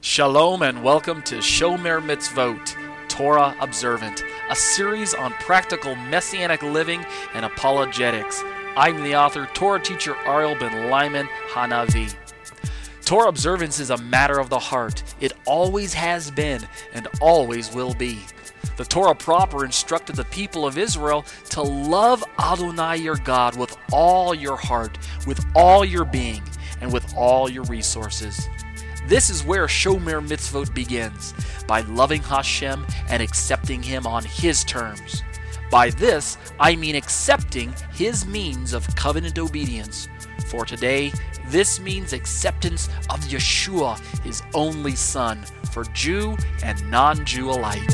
Shalom and welcome to Shomer Mitzvot, Torah Observant, a series on practical Messianic living and apologetics. I'm the author, Torah teacher Ariel ben Lyman Hanavi. Torah observance is a matter of the heart. It always has been and always will be. The Torah proper instructed the people of Israel to love Adonai your God with all your heart, with all your being, and with all your resources. This is where Shomer Mitzvot begins, by loving Hashem and accepting Him on His terms. By this, I mean accepting His means of covenant obedience. For today, this means acceptance of Yeshua, His only Son, for Jew and non-Jew alike.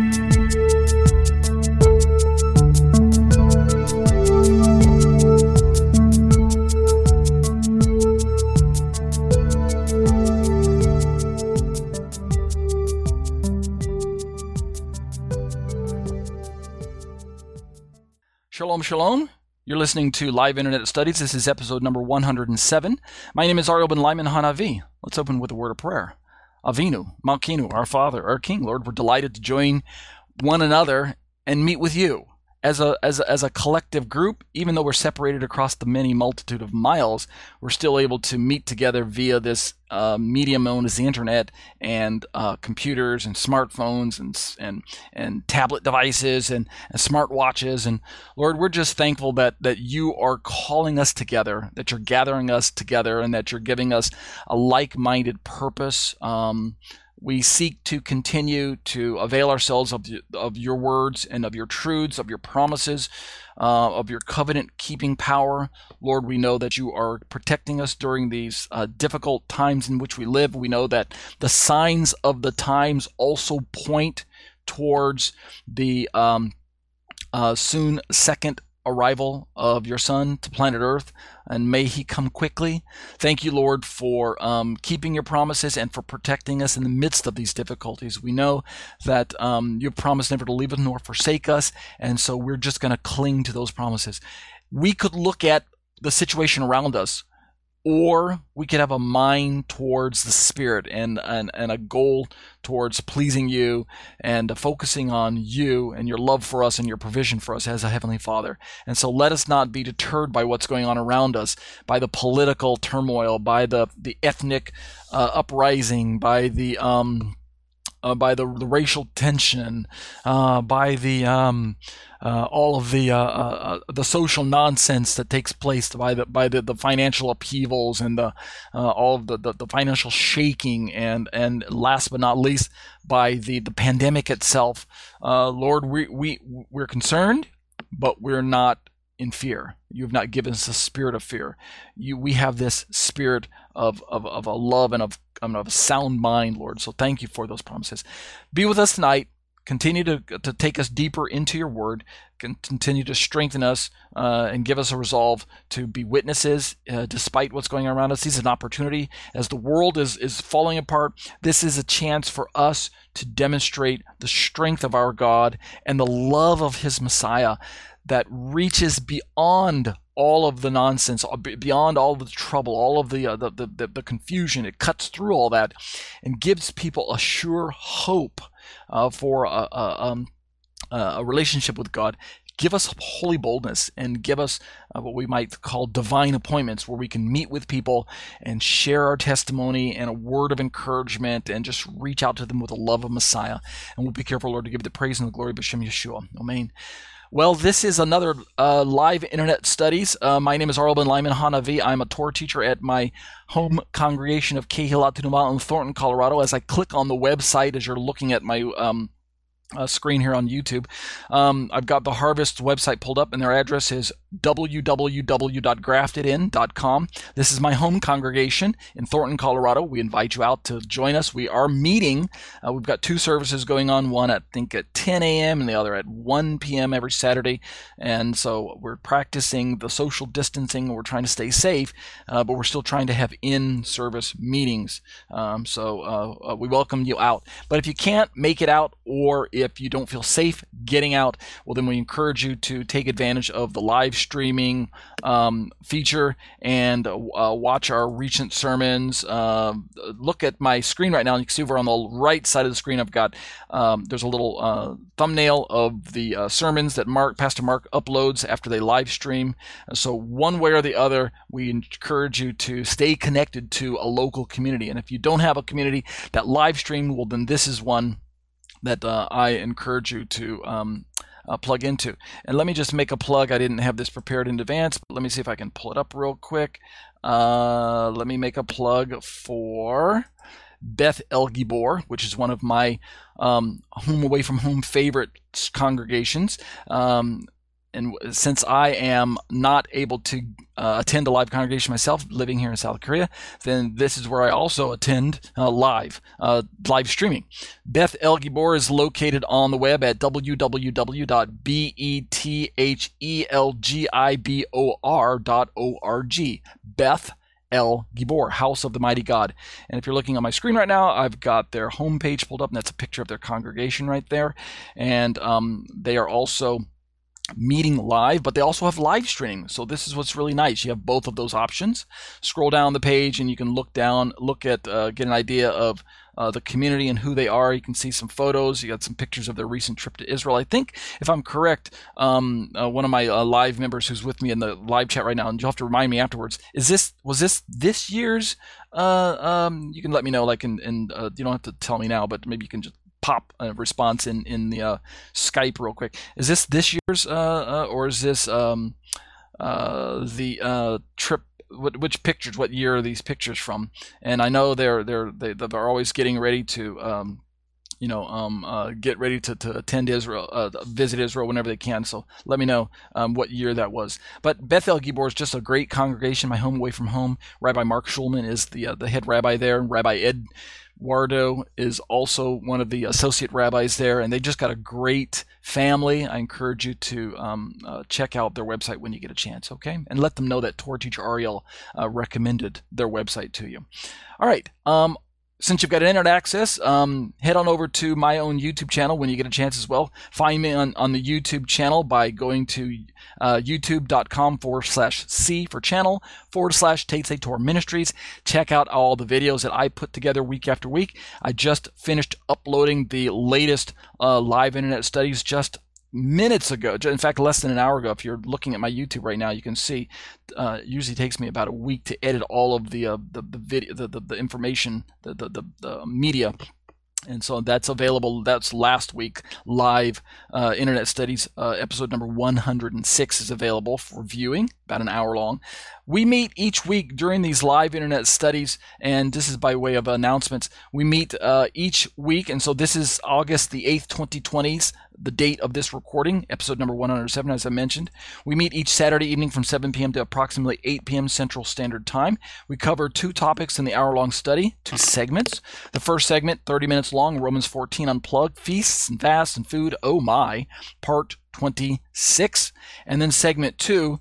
Shalom, shalom. You're listening to Live Internet Studies. This is episode number 107. My name is Ariel ben Lyman Hanavi. Let's open with a word of prayer. Avinu, Malkeinu, our Father, our King. Lord, we're delighted to join one another and meet with you as a collective group. Even though we're separated across the many multitude of miles, we're still able to meet together via this medium known as the internet and computers and smartphones and tablet devices and smartwatches. And Lord, we're just thankful that you are calling us together, that you're gathering us together, and that you're giving us a like-minded purpose. We seek to continue to avail ourselves of your words and of your truths, of your promises, of your covenant-keeping power. Lord, we know that you are protecting us during these difficult times in which we live. We know that the signs of the times also point towards the soon second arrival of your Son to planet Earth, and may he come quickly. Thank you, Lord, for keeping your promises and for protecting us in the midst of these difficulties. We know that you've promised never to leave us nor forsake us, and so we're just going to cling to those promises. We could look at the situation around us, or we could have a mind towards the Spirit and a goal towards pleasing you and focusing on you and your love for us and your provision for us as a Heavenly Father. And so let us not be deterred by what's going on around us, by the political turmoil, by the ethnic uprising, by the racial tension, by the all of the social nonsense that takes place, by the financial upheavals and all of the financial shaking, and last but not least, by the pandemic itself. Lord, we're concerned, but we're not in fear. You have not given us a spirit of fear. We have this spirit of a love and of a sound mind, Lord. So thank you for those promises. Be with us tonight. Continue to take us deeper into your word. Continue to strengthen us and give us a resolve to be witnesses despite what's going on around us. This is an opportunity. As the world is falling apart, this is a chance for us to demonstrate the strength of our God and the love of his Messiah that reaches beyond all of the nonsense, beyond all of the trouble, all of the confusion. It cuts through all that and gives people a sure hope for a relationship with God. Give us holy boldness and give us what we might call divine appointments, where we can meet with people and share our testimony and a word of encouragement and just reach out to them with the love of Messiah. And we'll be careful, Lord, to give you the praise and the glory of B'Shem Yeshua. Amen. Well, this is another live internet studies. My name is Ariel ben Lyman Hanavi. I'm a Torah teacher at my home congregation of Kehilat Tenuma in Thornton, Colorado. As I click on the website, as you're looking at my screen here on YouTube, I've got the Harvest website pulled up, and their address is www.graftedin.com. This is my home congregation in Thornton, Colorado. We invite you out to join us. We are meeting. We've got two services going on, one I think at 10 a.m. and the other at 1 p.m. every Saturday. And so we're practicing the social distancing. We're trying to stay safe, but we're still trying to have in-service meetings. So we welcome you out. But if you can't make it out, or if you don't feel safe getting out, well, then we encourage you to take advantage of the live streaming feature and watch our recent sermons. Look at my screen right now, and you can see over on the right side of the screen I've got there's a little thumbnail of the sermons that Pastor Mark uploads after they live stream. So one way or the other, we encourage you to stay connected to a local community. And if you don't have a community that live stream, well, then this is one that I encourage you to plug into. And let me just make a plug. I didn't have this prepared in advance, but let me see if I can pull it up real quick. Let me make a plug for Beth El Gibor, which is one of my home away from home favorite congregations. And since I am not able to attend a live congregation myself, living here in South Korea, then this is where I also attend live streaming. Beth El Gibor is located on the web at www.bethelgibor.org. Beth El Gibor, House of the Mighty God. And if you're looking on my screen right now, I've got their homepage pulled up, and that's a picture of their congregation right there. And they are also meeting live, but they also have live streaming. So this is what's really nice. You have both of those options. Scroll down the page and you can look at, get an idea of the community and who they are. You can see some photos. You got some pictures of their recent trip to Israel. I think, if I'm correct, one of my live members who's with me in the live chat right now, and you'll have to remind me afterwards, was this year's, you can let me know, like, and you don't have to tell me now, but maybe you can just pop a response in the Skype real quick. Is this year's or is this the trip? Which pictures? What year are these pictures from? And I know they're always getting ready to get ready to attend Israel, visit Israel whenever they can. So let me know what year that was. But Beth El Gibor is just a great congregation. My home away from home. Rabbi Mark Schulman is the head rabbi there. Rabbi Ed Wardo is also one of the associate rabbis there, and they just got a great family. I encourage you to check out their website when you get a chance, okay? And let them know that Torah teacher Ariel recommended their website to you. All right. Since you've got internet access, head on over to my own YouTube channel when you get a chance as well. Find me on the YouTube channel by going to youtube.com/C for channel /Tatesei Torah Ministries. Check out all the videos that I put together week after week. I just finished uploading the latest live internet studies just minutes ago. In fact, less than an hour ago. If you're looking at my YouTube right now, you can see it usually takes me about a week to edit all of the video, the information, the media. And so that's available. That's last week. Live Internet Studies episode number 106 is available for viewing, about an hour long. We meet each week during these live Internet Studies, and this is by way of announcements. We meet each week, and so this is August the 8th, 2020, the date of this recording, episode number 107, as I mentioned. We meet each Saturday evening from 7 p.m. to approximately 8 p.m. Central Standard Time. We cover 2 topics in the hour-long study, 2 segments. The first segment, 30 minutes long, Romans 14 Unplugged, Feasts and Fasts and Food, Oh My, Part 26. And then segment 2,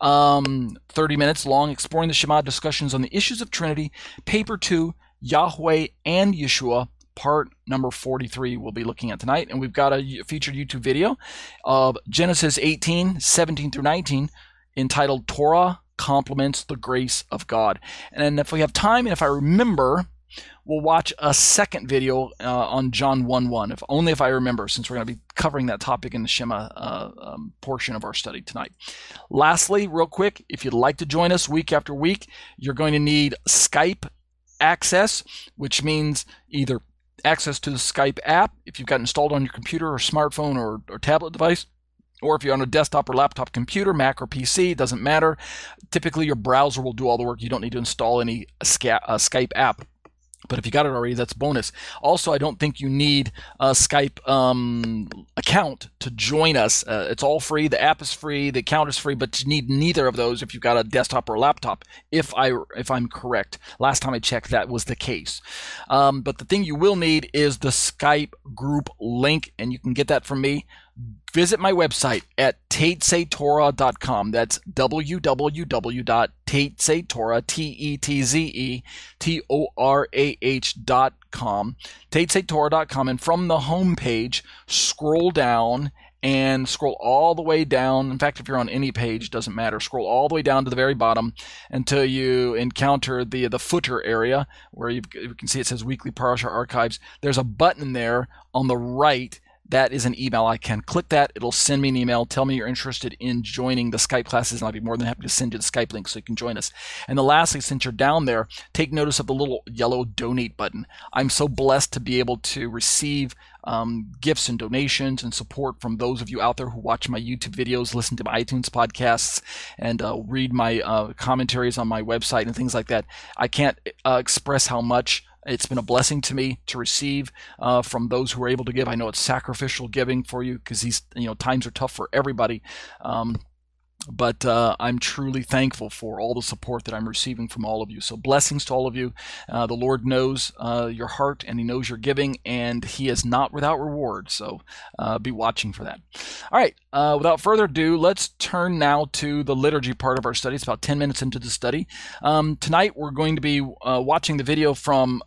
30 minutes long, Exploring the Shema, discussions on the issues of Trinity, Paper 2, Yahweh and Yeshua, part number 43 we'll be looking at tonight. And we've got a featured YouTube video of Genesis 18, 17 through 19, entitled Torah Complements the Grace of God. And if we have time and if I remember, we'll watch a second video on John 1:1, if I remember, since we're going to be covering that topic in the Shema portion of our study tonight. Lastly, real quick, if you'd like to join us week after week, you're going to need Skype access, which means either access to the Skype app if you've got it installed on your computer or smartphone or tablet device, or if you're on a desktop or laptop computer, Mac or PC, it doesn't matter. Typically, your browser will do all the work. You don't need to install any Skype app. But if you got it already, that's bonus. Also, I don't think you need a Skype account to join us. It's all free. The app is free. The account is free, but you need neither of those if you've got a desktop or a laptop, if I'm correct. Last time I checked, that was the case. But the thing you will need is the Skype group link, and you can get that from me. Visit my website at tateseitorah.com. That's www.tateseitorah.com. Tetze Torah, TETZETORAH.com, TetzeTorah.com, and from the home page, scroll down and scroll all the way down. In fact, if you're on any page, doesn't matter. Scroll all the way down to the very bottom until you encounter the footer area where you can see it says Weekly Parasha Archives. There's a button there on the right. That is an email icon. Click that. It'll send me an email. Tell me you're interested in joining the Skype classes, and I'll be more than happy to send you the Skype link so you can join us. And then lastly, since you're down there, take notice of the little yellow donate button. I'm so blessed to be able to receive gifts and donations and support from those of you out there who watch my YouTube videos, listen to my iTunes podcasts, and read my commentaries on my website and things like that. I can't express how much it's been a blessing to me to receive from those who are able to give. I know it's sacrificial giving for you because these times are tough for everybody. But I'm truly thankful for all the support that I'm receiving from all of you. So blessings to all of you. The Lord knows your heart, and He knows your giving, and He is not without reward. So be watching for that. All right, without further ado, let's turn now to the liturgy part of our study. It's about 10 minutes into the study. Tonight we're going to be watching the video from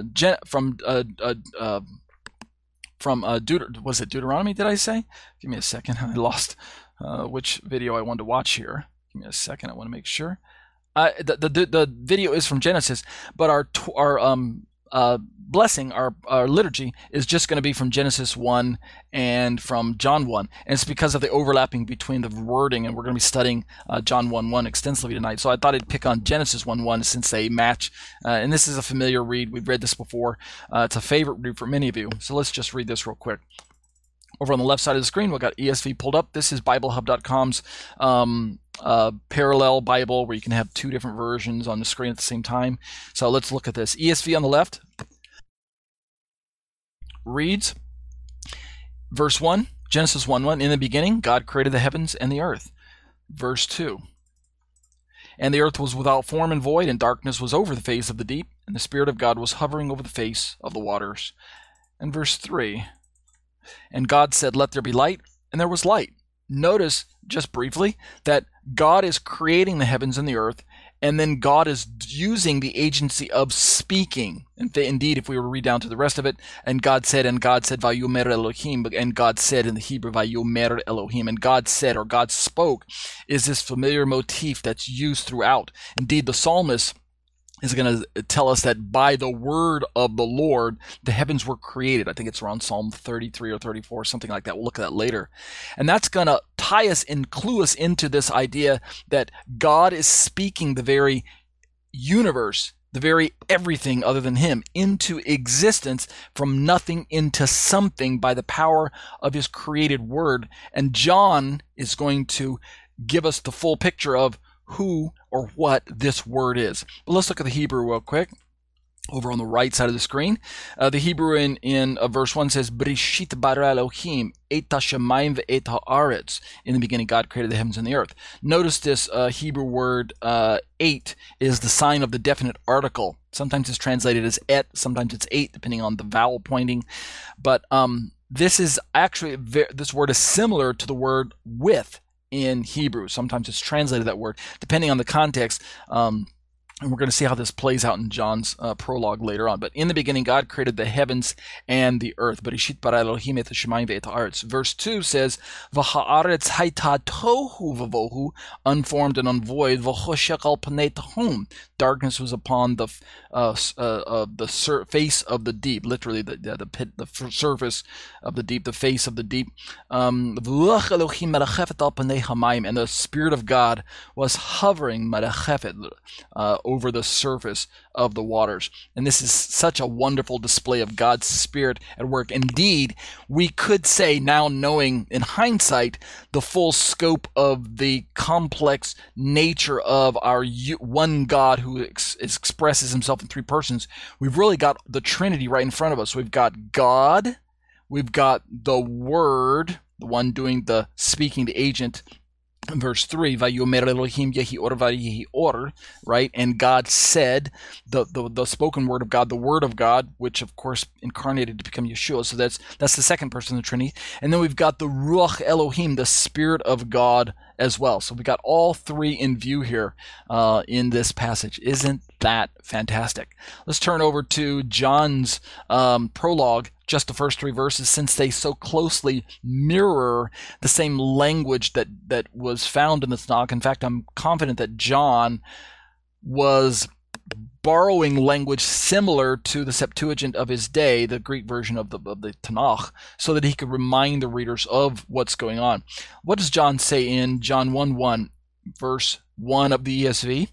Deuteronomy, did I say? Give me a second. I lost which video I wanted to watch here. Give me a second. I want to make sure. The video is from Genesis, but our blessing, our liturgy, is just going to be from Genesis 1 and from John 1. And it's because of the overlapping between the wording, and we're going to be studying John 1:1 extensively tonight. So I thought I'd pick on Genesis 1:1 since they match. And this is a familiar read. We've read this before. It's a favorite read for many of you. So let's just read this real quick. Over on the left side of the screen, we've got ESV pulled up. This is BibleHub.com's parallel Bible, where you can have two different versions on the screen at the same time. So let's look at this. ESV on the left reads, verse 1, Genesis 1:1, in the beginning, God created the heavens and the earth. Verse 2, and the earth was without form and void, and darkness was over the face of the deep, and the Spirit of God was hovering over the face of the waters. And verse 3, and God said, let there be light, and there was light. Notice, just briefly, that God is creating the heavens and the earth, and then God is using the agency of speaking. And indeed, if we were to read down to the rest of it, and God said, Vayomer Elohim, and God said in the Hebrew, Vayomer Elohim, and God said, or God spoke, is this familiar motif that's used throughout. Indeed, the psalmist is going to tell us that by the word of the Lord, the heavens were created. I think it's around Psalm 33 or 34, something like that. We'll look at that later. And that's going to tie us and clue us into this idea that God is speaking the very universe, the very everything other than Him, into existence from nothing into something by the power of His created word. And John is going to give us the full picture of who or what this word is. But let's look at the Hebrew real quick. Over on the right side of the screen, the Hebrew in verse 1 says, Brishit bara Elohim et hashamayim ve'et haaretz. In the beginning, God created the heavens and the earth. Notice this Hebrew word eight is the sign of the definite article. Sometimes it's translated as et, sometimes it's eight, depending on the vowel pointing. But this is actually, this word is similar to the word with in Hebrew. Sometimes it's translated that word, depending on the context. And we're going to see how this plays out in John's prologue later on. But in the beginning, God created the heavens and the earth. Bereshit bara Elohim et hashamayim ve'et haaretz. Verse 2 says, V'haaretz hayta tohu v'vohu, unformed and unvoid, v'choshech al panei tehom. Darkness was upon the face of the deep, literally the pit, the surface of the deep, the face of the deep. V'ruach Elohim merachefet al panei hamayim, and the Spirit of God was hovering merachefet over the surface of the waters. And this is such a wonderful display of God's Spirit at work. Indeed, we could say, now knowing in hindsight the full scope of the complex nature of our one God who expresses Himself in three persons, we've really got the Trinity right in front of us. We've got God, we've got the Word, the one doing the speaking, the agent, Verse 3, Vayomer Elohim yehi or vayehi or, right? And God said, the spoken word of God, the word of God, which of course incarnated to become Yeshua. So that's the second person of the Trinity. And then we've got the Ruach Elohim, the Spirit of God as well. So we got all three in view here in this passage. Isn't that fantastic? Let's turn over to John's prologue, just the first three verses, since they so closely mirror the same language that was found in the Tanakh. In fact, I'm confident that John was borrowing language similar to the Septuagint of his day, the Greek version of the Tanakh, so that he could remind the readers of what's going on. What does John say in John 1:1, verse 1 of the ESV?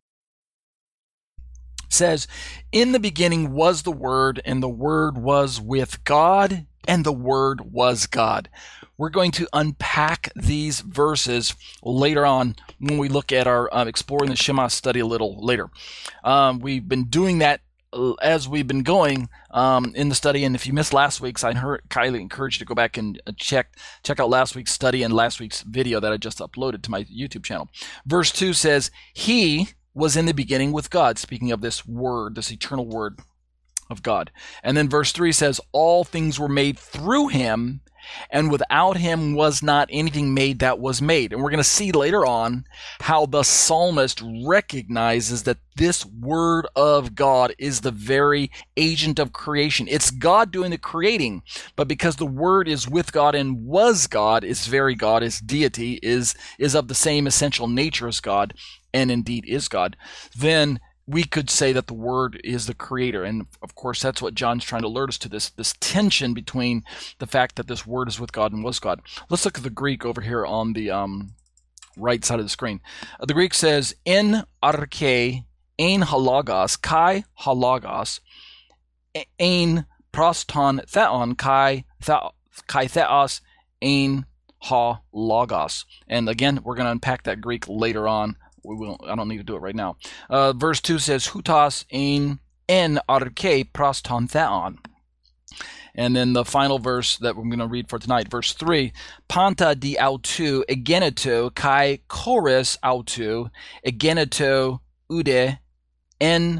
Says, "In the beginning was the Word, and the Word was with God, and the Word was God." We're going to unpack these verses later on when we look at our Exploring the Shema study a little later. We've been doing that as we've been going in the study, and if you missed last week's, I highly encourage you to go back and check out last week's study and last week's video that I just uploaded to my YouTube channel. Verse 2 says, "He was in the beginning with God," speaking of this word, this eternal word of God. And then verse 3 says, "All things were made through him, and without him was not anything made that was made." And we're going to see later on how the psalmist recognizes that this word of God is the very agent of creation. It's God doing the creating, but because the word is with God and was God, is very God, is deity, is of the same essential nature as God, and indeed is God, then we could say that the Word is the Creator. And of course, that's what John's trying to alert us to, this tension between the fact that this Word is with God and was God. Let's look at the Greek over here on the right side of the screen. The Greek says, "En arche, ein halagos, kai halagos, ein proston theon, kai theos, ein ha logos." And again, we're going to unpack that Greek later on. I don't need to do it right now. Verse 2 says, "Hutas en arche proston theon." And then the final verse that we're going to read for tonight, verse 3, "Panta di autu egeneto kai chorus autu egeneto ude hen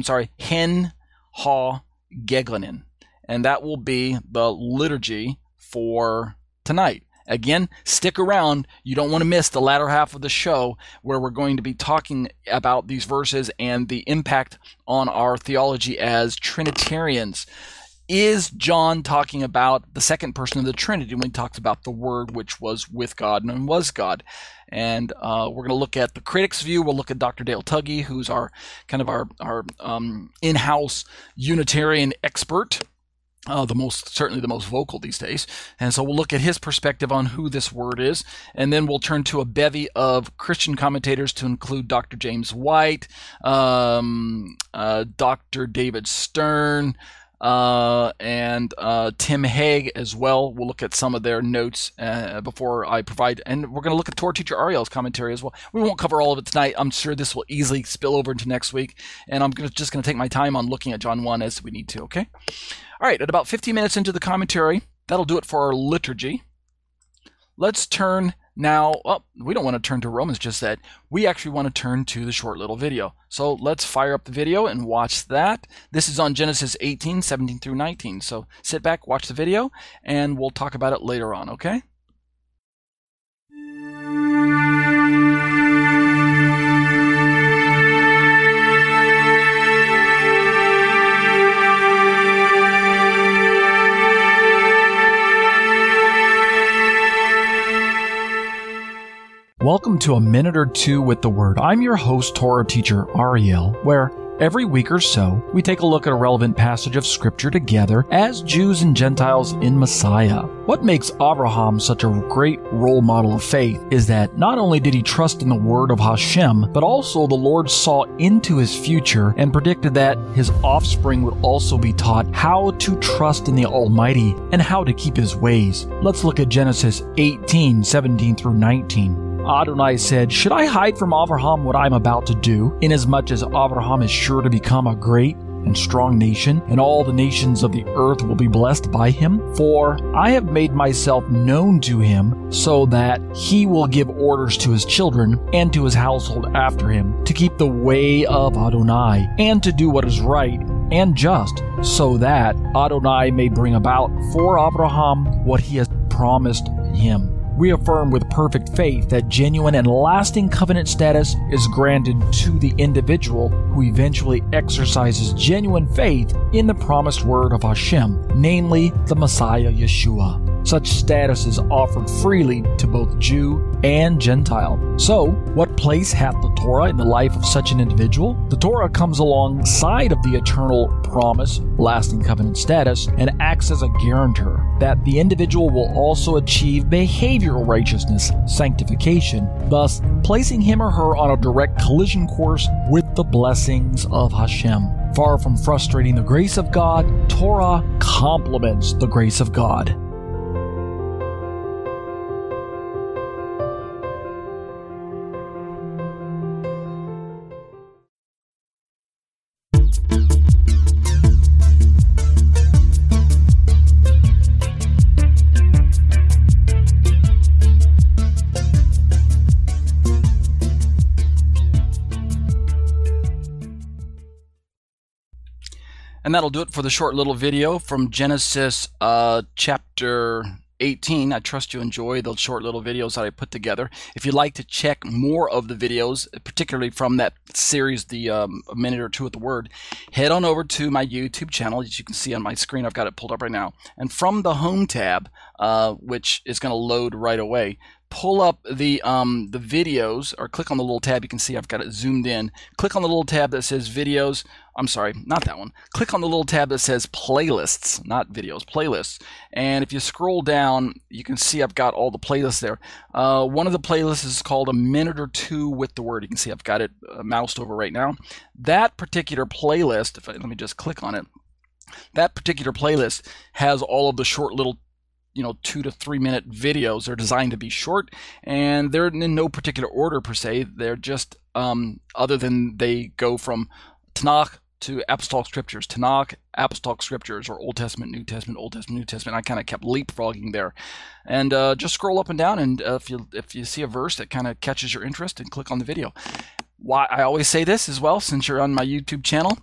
ha geglanin." And that will be the liturgy for tonight. Again, stick around. You don't want to miss the latter half of the show where we're going to be talking about these verses and the impact on our theology as Trinitarians. Is John talking about the second person of the Trinity when he talks about the Word which was with God and was God? And we're going to look at the critic's view. We'll look at Dr. Dale Tuggy, who's our in-house Unitarian expert. Certainly the most vocal these days. And so we'll look at his perspective on who this word is, and then we'll turn to a bevy of Christian commentators to include Dr. James White, Dr. David Stern, and Tim Hague as well. We'll look at some of their notes before I provide, and we're going to look at Torah teacher Ariel's commentary as well. We won't cover all of it tonight. I'm sure this will easily spill over into next week, and I'm just going to take my time on looking at John 1 as we need to, okay? All right, at about 15 minutes into the commentary, that'll do it for our liturgy. Let's turn now, we don't want to turn to Romans just yet. We actually want to turn to the short little video. So let's fire up the video and watch that. This is on Genesis 18, 17 through 19. So sit back, watch the video, and we'll talk about it later on, okay? Welcome to A Minute or Two with the Word. I'm your host, Torah teacher Ariel, where every week or so, we take a look at a relevant passage of Scripture together as Jews and Gentiles in Messiah. What makes Abraham such a great role model of faith is that not only did he trust in the word of Hashem, but also the Lord saw into his future and predicted that his offspring would also be taught how to trust in the Almighty and how to keep his ways. Let's look at Genesis 18, 17 through 19. Adonai said, "Should I hide from Abraham what I am about to do, inasmuch as Abraham is sure to become a great and strong nation, and all the nations of the earth will be blessed by him. For I have made myself known to him, so that he will give orders to his children and to his household after him, to keep the way of Adonai, and to do what is right and just, so that Adonai may bring about for Abraham what he has promised him. We affirm with perfect faith that genuine and lasting covenant status is granted to the individual who eventually exercises genuine faith in the promised word of Hashem, namely the Messiah Yeshua. Such status is offered freely to both Jew and Gentile. So, what place hath the Torah in the life of such an individual? The Torah comes alongside of the eternal promise, lasting covenant status, and acts as a guarantor that the individual will also achieve behavioral righteousness, sanctification, thus placing him or her on a direct collision course with the blessings of Hashem. Far from frustrating the grace of God, Torah complements the grace of God. And that'll do it for the short little video from Genesis chapter 18. I trust you enjoy those short little videos that I put together. If you'd like to check more of the videos, particularly from that series, the A Minute or Two with the Word, head on over to my YouTube channel. As you can see on my screen, I've got it pulled up right now. And from the Home tab, which is going to load right away, pull up the videos, or click on the little tab. You can see I've got it zoomed in. Click on the little tab that says videos. I'm sorry, not that one. Click on the little tab that says playlists, not videos, playlists. And if you scroll down, you can see I've got all the playlists there. One of the playlists is called A Minute or Two with the Word. You can see I've got it moused over right now. That particular playlist, let me just click on it. That particular playlist has all of the short little 2 to 3 minute videos. They're designed to be short, and they're in no particular order per se. They're just other than they go from Tanakh to Apostolic Scriptures, Tanakh, Apostolic Scriptures, or Old Testament, New Testament, Old Testament, New Testament. I kind of kept leapfrogging there, and just scroll up and down, and if you see a verse that kind of catches your interest, and click on the video. Why I always say this as well, since you're on my YouTube channel,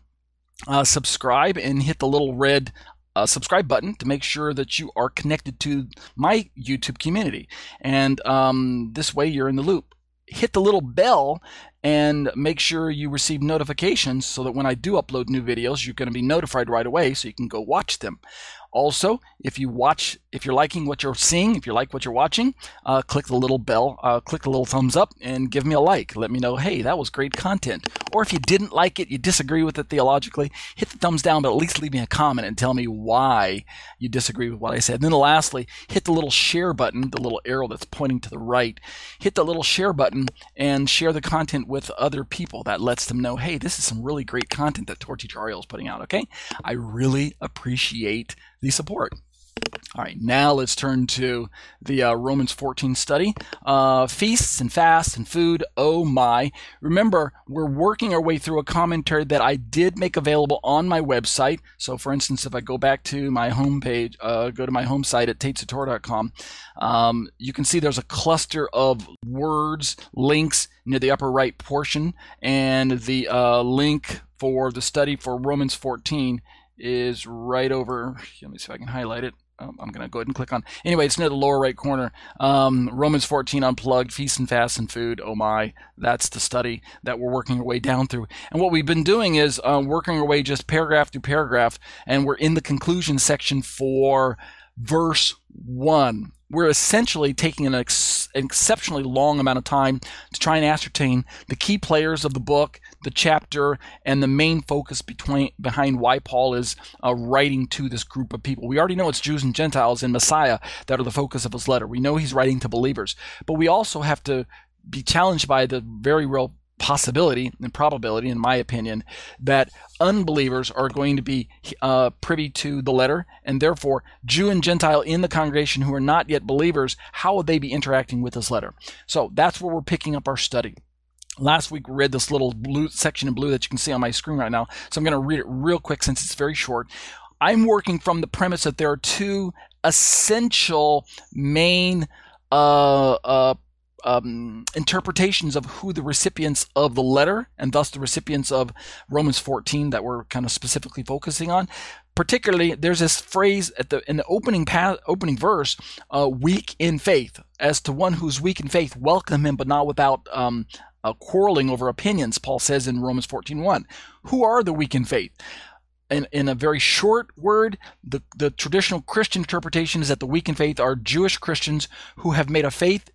subscribe and hit the little red subscribe button to make sure that you are connected to my YouTube community, and this way you're in the loop. Hit the little bell and make sure you receive notifications so that when I do upload new videos, you're going to be notified right away so you can go watch them. Also, if you're liking what you're seeing, if you like what you're watching, click the little bell, click the little thumbs up, and give me a like. Let me know, hey, that was great content. Or if you didn't like it, you disagree with it theologically, hit the thumbs down, but at least leave me a comment and tell me why you disagree with what I said. And then lastly, hit the little share button, the little arrow that's pointing to the right. Hit the little share button and share the content with other people. That lets them know, hey, this is some really great content that Torah Teacher Ariel is putting out, okay? I really appreciate the support. All right, now let's turn to the Romans 14 study. Feasts and fasts and food, oh my. Remember, we're working our way through a commentary that I did make available on my website. So for instance, if I go back to my home page, go to my home site at tatesotorah.com, you can see there's a cluster of words, links near the upper right portion, and the link for the study for Romans 14 is right over. Let me see if I can highlight it. I'm going to go ahead and click on. Anyway, it's near the lower right corner. Romans 14 Unplugged, Feast and Fast and Food. Oh my, that's the study that we're working our way down through. And what we've been doing is working our way just paragraph through paragraph, and we're in the conclusion section for verse 1. We're essentially taking an exceptionally long amount of time to try and ascertain the key players of the book, the chapter, and the main focus behind why Paul is writing to this group of people. We already know it's Jews and Gentiles and Messiah that are the focus of his letter. We know he's writing to believers, but we also have to be challenged by the very real possibility and probability, in my opinion, that unbelievers are going to be privy to the letter, and therefore Jew and Gentile in the congregation who are not yet believers, how would they be interacting with this letter? So that's where we're picking up our study. Last week we read this little blue section in blue that you can see on my screen right now. So I'm going to read it real quick since it's very short. I'm working from the premise that there are two essential main interpretations of who the recipients of the letter, and thus the recipients of Romans 14 that we're kind of specifically focusing on. Particularly, there's this phrase in the opening verse, weak in faith. As to one who's weak in faith, welcome him, but not without quarreling over opinions, Paul says in Romans 14:1. Who are the weak in faith? In a very short word, the traditional Christian interpretation is that the weak in faith are Jewish Christians who have made a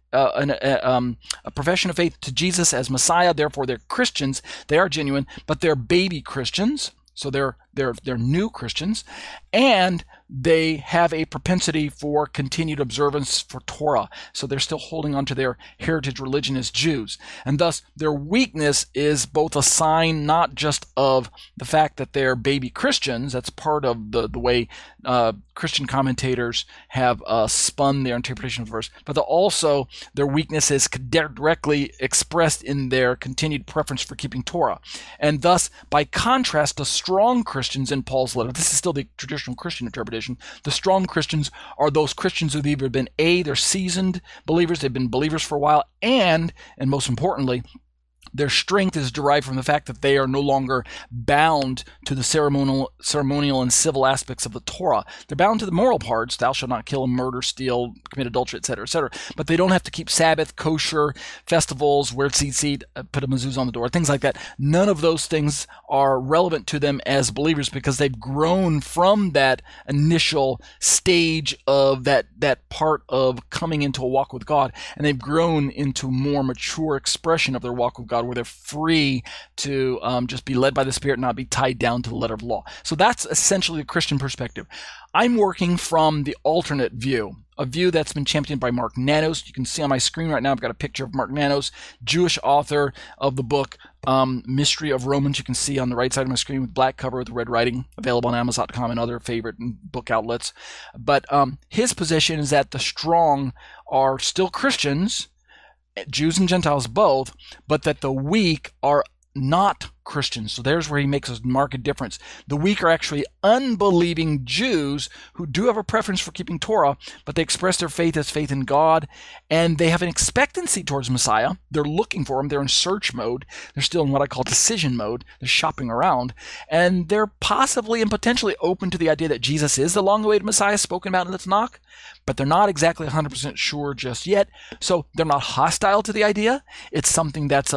profession of faith to Jesus as Messiah. Therefore, they're Christians. They are genuine, but they're baby Christians. So they're new Christians, and they have a propensity for continued observance for Torah. So they're still holding on to their heritage religion as Jews. And thus their weakness is both a sign not just of the fact that they're baby Christians, that's part of the way Christian commentators have spun their interpretation of the verse, but also their weakness is directly expressed in their continued preference for keeping Torah. And thus, by contrast, the strong Christians in Paul's letter, this is still the traditional Christian interpretation, the strong Christians are those Christians who've either been they're seasoned believers, they've been believers for a while, and most importantly, their strength is derived from the fact that they are no longer bound to the ceremonial and civil aspects of the Torah. They're bound to the moral parts, thou shalt not kill, murder, steal, commit adultery, etc., but they don't have to keep Sabbath, kosher, festivals, wear tzitzit, put a mezuzah on the door, things like that. None of those things are relevant to them as believers because they've grown from that initial stage of that part of coming into a walk with God, and they've grown into more mature expression of their walk with God, where they're free to just be led by the Spirit and not be tied down to the letter of law. So that's essentially the Christian perspective. I'm working from the alternate view, a view that's been championed by Mark Nanos. You can see on my screen right now, I've got a picture of Mark Nanos, Jewish author of the book Mystery of Romans. You can see on the right side of my screen with black cover with red writing, available on Amazon.com and other favorite book outlets. But his position is that the strong are still Christians, Jews and Gentiles both, but that the weak are not Christians. So there's where he makes a marked difference. The weak are actually unbelieving Jews who do have a preference for keeping Torah, but they express their faith as faith in God, and they have an expectancy towards Messiah. They're looking for him. They're in search mode. They're still in what I call decision mode. They're shopping around, and they're possibly and potentially open to the idea that Jesus is the long-awaited Messiah spoken about in the Tanakh, but they're not exactly 100% sure just yet. So they're not hostile to the idea. It's something that's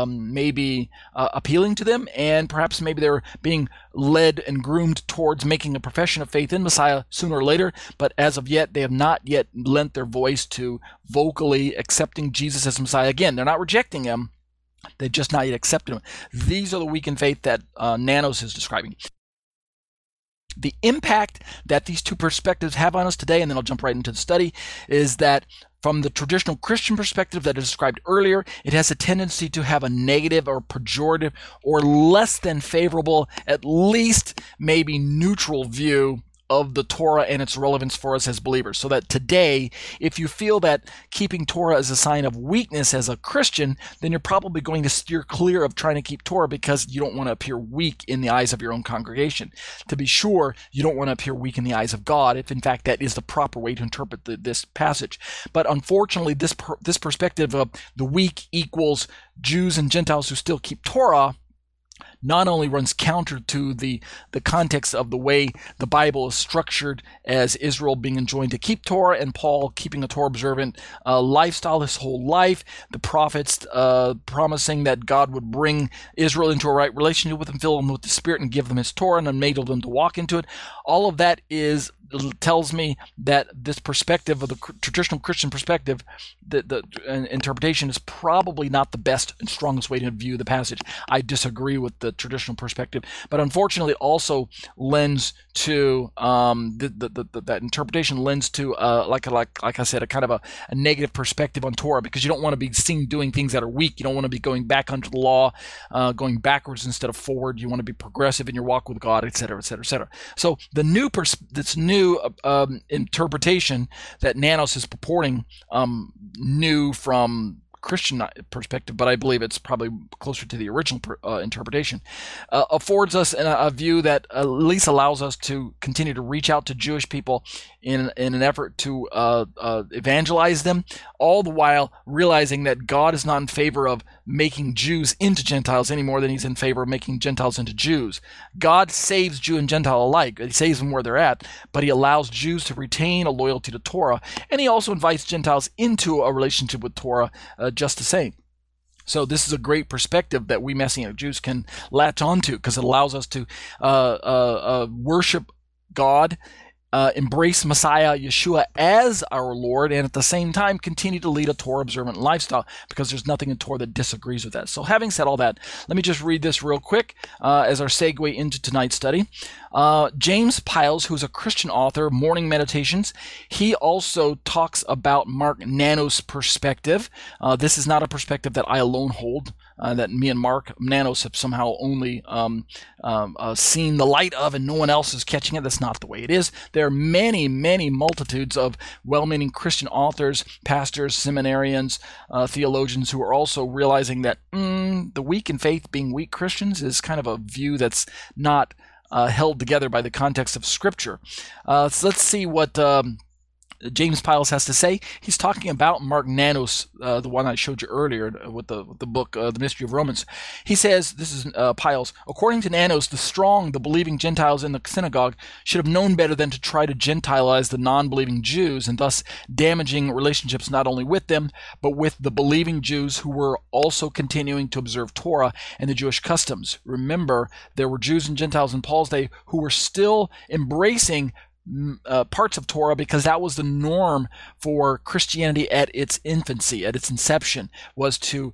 maybe appealing to them, and perhaps maybe they're being led and groomed towards making a profession of faith in Messiah sooner or later, but as of yet, they have not yet lent their voice to vocally accepting Jesus as Messiah. Again, they're not rejecting him, they've just not yet accepted him. These are the weak in faith that Nanos is describing. The impact that these two perspectives have on us today, and then I'll jump right into the study, is that from the traditional Christian perspective that I described earlier, it has a tendency to have a negative or pejorative or less than favorable, at least maybe neutral view of the Torah and its relevance for us as believers. So that today, if you feel that keeping Torah is a sign of weakness as a Christian, then you're probably going to steer clear of trying to keep Torah because you don't want to appear weak in the eyes of your own congregation. To be sure, you don't want to appear weak in the eyes of God, if in fact that is the proper way to interpret this passage. But unfortunately, this perspective of the weak equals Jews and Gentiles who still keep Torah not only runs counter to the context of the way the Bible is structured as Israel being enjoined to keep Torah and Paul keeping a Torah observant lifestyle his whole life, the prophets promising that God would bring Israel into a right relationship with him, fill them with the Spirit and give them his Torah and enable them to walk into it. All of that tells me that this perspective of the traditional Christian perspective, the interpretation is probably not the best and strongest way to view the passage. I disagree with the traditional perspective, but unfortunately also lends to that interpretation lends to like I said, a kind of a negative perspective on Torah, because you don't want to be seen doing things that are weak. You don't want to be going back under the law, going backwards instead of forward. You want to be progressive in your walk with God, etc., etc., etc. So the new interpretation that Nanos is purporting, new from Christian perspective, but I believe it's probably closer to the original interpretation, affords us a view that at least allows us to continue to reach out to Jewish people in an effort to evangelize them, all the while realizing that God is not in favor of making Jews into Gentiles any more than he's in favor of making Gentiles into Jews. God saves Jew and Gentile alike. He saves them where they're at, but he allows Jews to retain a loyalty to Torah, and he also invites Gentiles into a relationship with Torah just the same. So this is a great perspective that we Messianic Jews can latch onto, because it allows us to worship God, embrace Messiah Yeshua as our Lord, and at the same time continue to lead a Torah-observant lifestyle, because there's nothing in Torah that disagrees with that. So having said all that, let me just read this real quick as our segue into tonight's study. James Piles, who's a Christian author, Morning Meditations, he also talks about Mark Nanos' perspective. This is not a perspective that I alone hold, that me and Mark Nanos have somehow only seen the light of and no one else is catching it. That's not the way it is. There are many, many multitudes of well-meaning Christian authors, pastors, seminarians, theologians who are also realizing that the weak in faith being weak Christians is kind of a view that's not held together by the context of Scripture. So let's see what James Piles has to say. He's talking about Mark Nanos, the one I showed you earlier with the book, The Mystery of Romans. He says, this is Piles, according to Nanos, the strong, the believing Gentiles in the synagogue should have known better than to try to Gentilize the non-believing Jews, and thus damaging relationships not only with them, but with the believing Jews who were also continuing to observe Torah and the Jewish customs. Remember, there were Jews and Gentiles in Paul's day who were still embracing parts of Torah, because that was the norm for Christianity at its infancy, at its inception, was to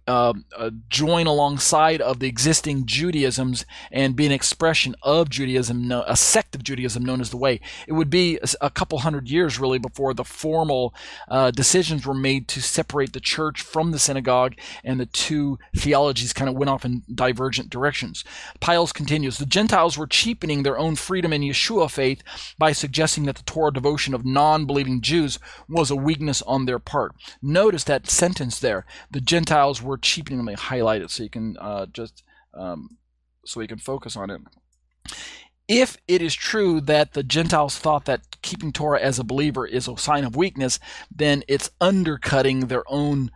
join alongside of the existing Judaisms and be an expression of Judaism, a sect of Judaism known as the Way. It would be a couple hundred years really before the formal decisions were made to separate the church from the synagogue, and the two theologies kind of went off in divergent directions. Piles continues, the Gentiles were cheapening their own freedom in Yeshua faith by suggesting that the Torah devotion of non-believing Jews was a weakness on their part. Notice that sentence there. The Gentiles were cheapening. Let me highlight it so you can so you can focus on it. If it is true that the Gentiles thought that keeping Torah as a believer is a sign of weakness, then it's undercutting their own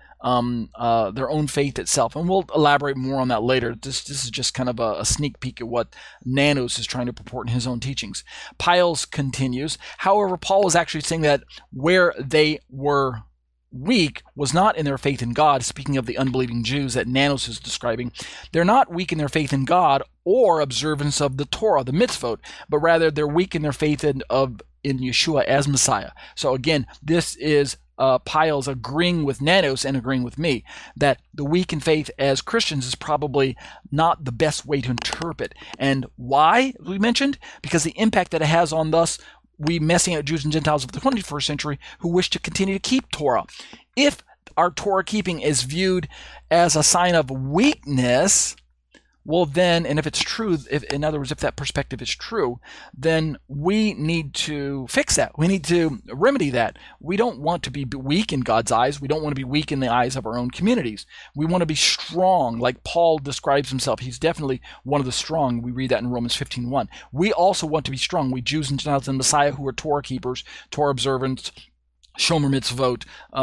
faith itself. And we'll elaborate more on that later. This is just kind of a sneak peek at what Nanos is trying to purport in his own teachings. Piles continues, however, Paul was actually saying that where they were weak was not in their faith in God, speaking of the unbelieving Jews that Nanos is describing. They're not weak in their faith in God or observance of the Torah, the mitzvot, but rather they're weak in their faith in Yeshua as Messiah. So again, this is Piles agreeing with Nanos and agreeing with me that the weak in faith as Christians is probably not the best way to interpret. And why, we mentioned? Because the impact that it has on us, we Messianic Jews and Gentiles of the 21st century who wish to continue to keep Torah. If our Torah keeping is viewed as a sign of weakness, well then, and if it's true, in other words, if that perspective is true, then we need to fix that. We need to remedy that. We don't want to be weak in God's eyes. We don't want to be weak in the eyes of our own communities. We want to be strong, like Paul describes himself. He's definitely one of the strong. We read that in Romans 15:1. We also want to be strong. We Jews and Gentiles in Messiah who are Torah keepers, Torah observants, Shomer mitzvot,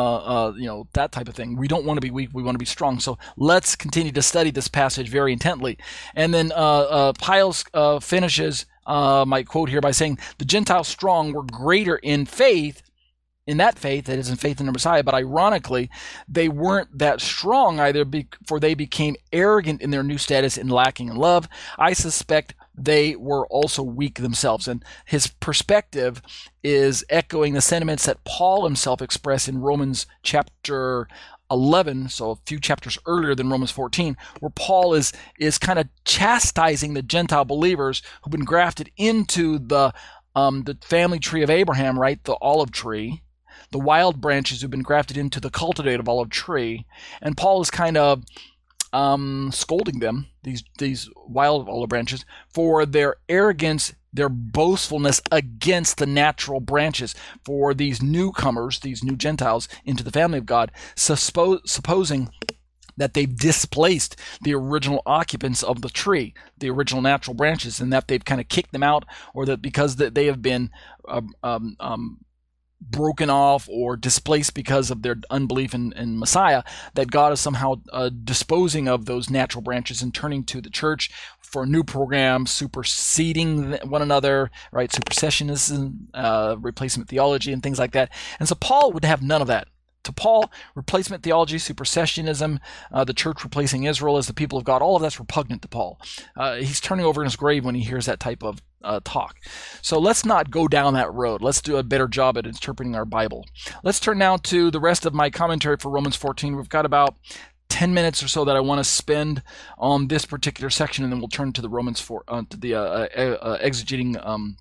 that type of thing. We don't want to be weak. We want to be strong. So let's continue to study this passage very intently. And then Piles finishes my quote here by saying, the Gentiles strong were greater in faith, that is in faith in the Messiah, but ironically, they weren't that strong either, for they became arrogant in their new status and lacking in love. I suspect they were also weak themselves. And his perspective is echoing the sentiments that Paul himself expressed in Romans chapter 11, so a few chapters earlier than Romans 14, where Paul is kind of chastising the Gentile believers who've been grafted into the family tree of Abraham, right? The olive tree, the wild branches who've been grafted into the cultivated olive tree. And Paul is kind of scolding them, these wild olive branches, for their arrogance their boastfulness against the natural branches for these newcomers, these new Gentiles into the family of God, supposing that they've displaced the original occupants of the tree, the original natural branches, and that they've kind of kicked them out, or that because they have been broken off or displaced because of their unbelief in Messiah, that God is somehow disposing of those natural branches and turning to the church for a new program, superseding one another, right? Supersessionism, replacement theology, and things like that. And so Paul would have none of that. To Paul, replacement theology, supersessionism, the church replacing Israel as the people of God, all of that's repugnant to Paul. He's turning over in his grave when he hears that type of talk. So let's not go down that road. Let's do a better job at interpreting our Bible. Let's turn now to the rest of my commentary for Romans 14. We've got about 10 minutes or so that I want to spend on this particular section, and then we'll turn to the Romans 4, to the exegeting.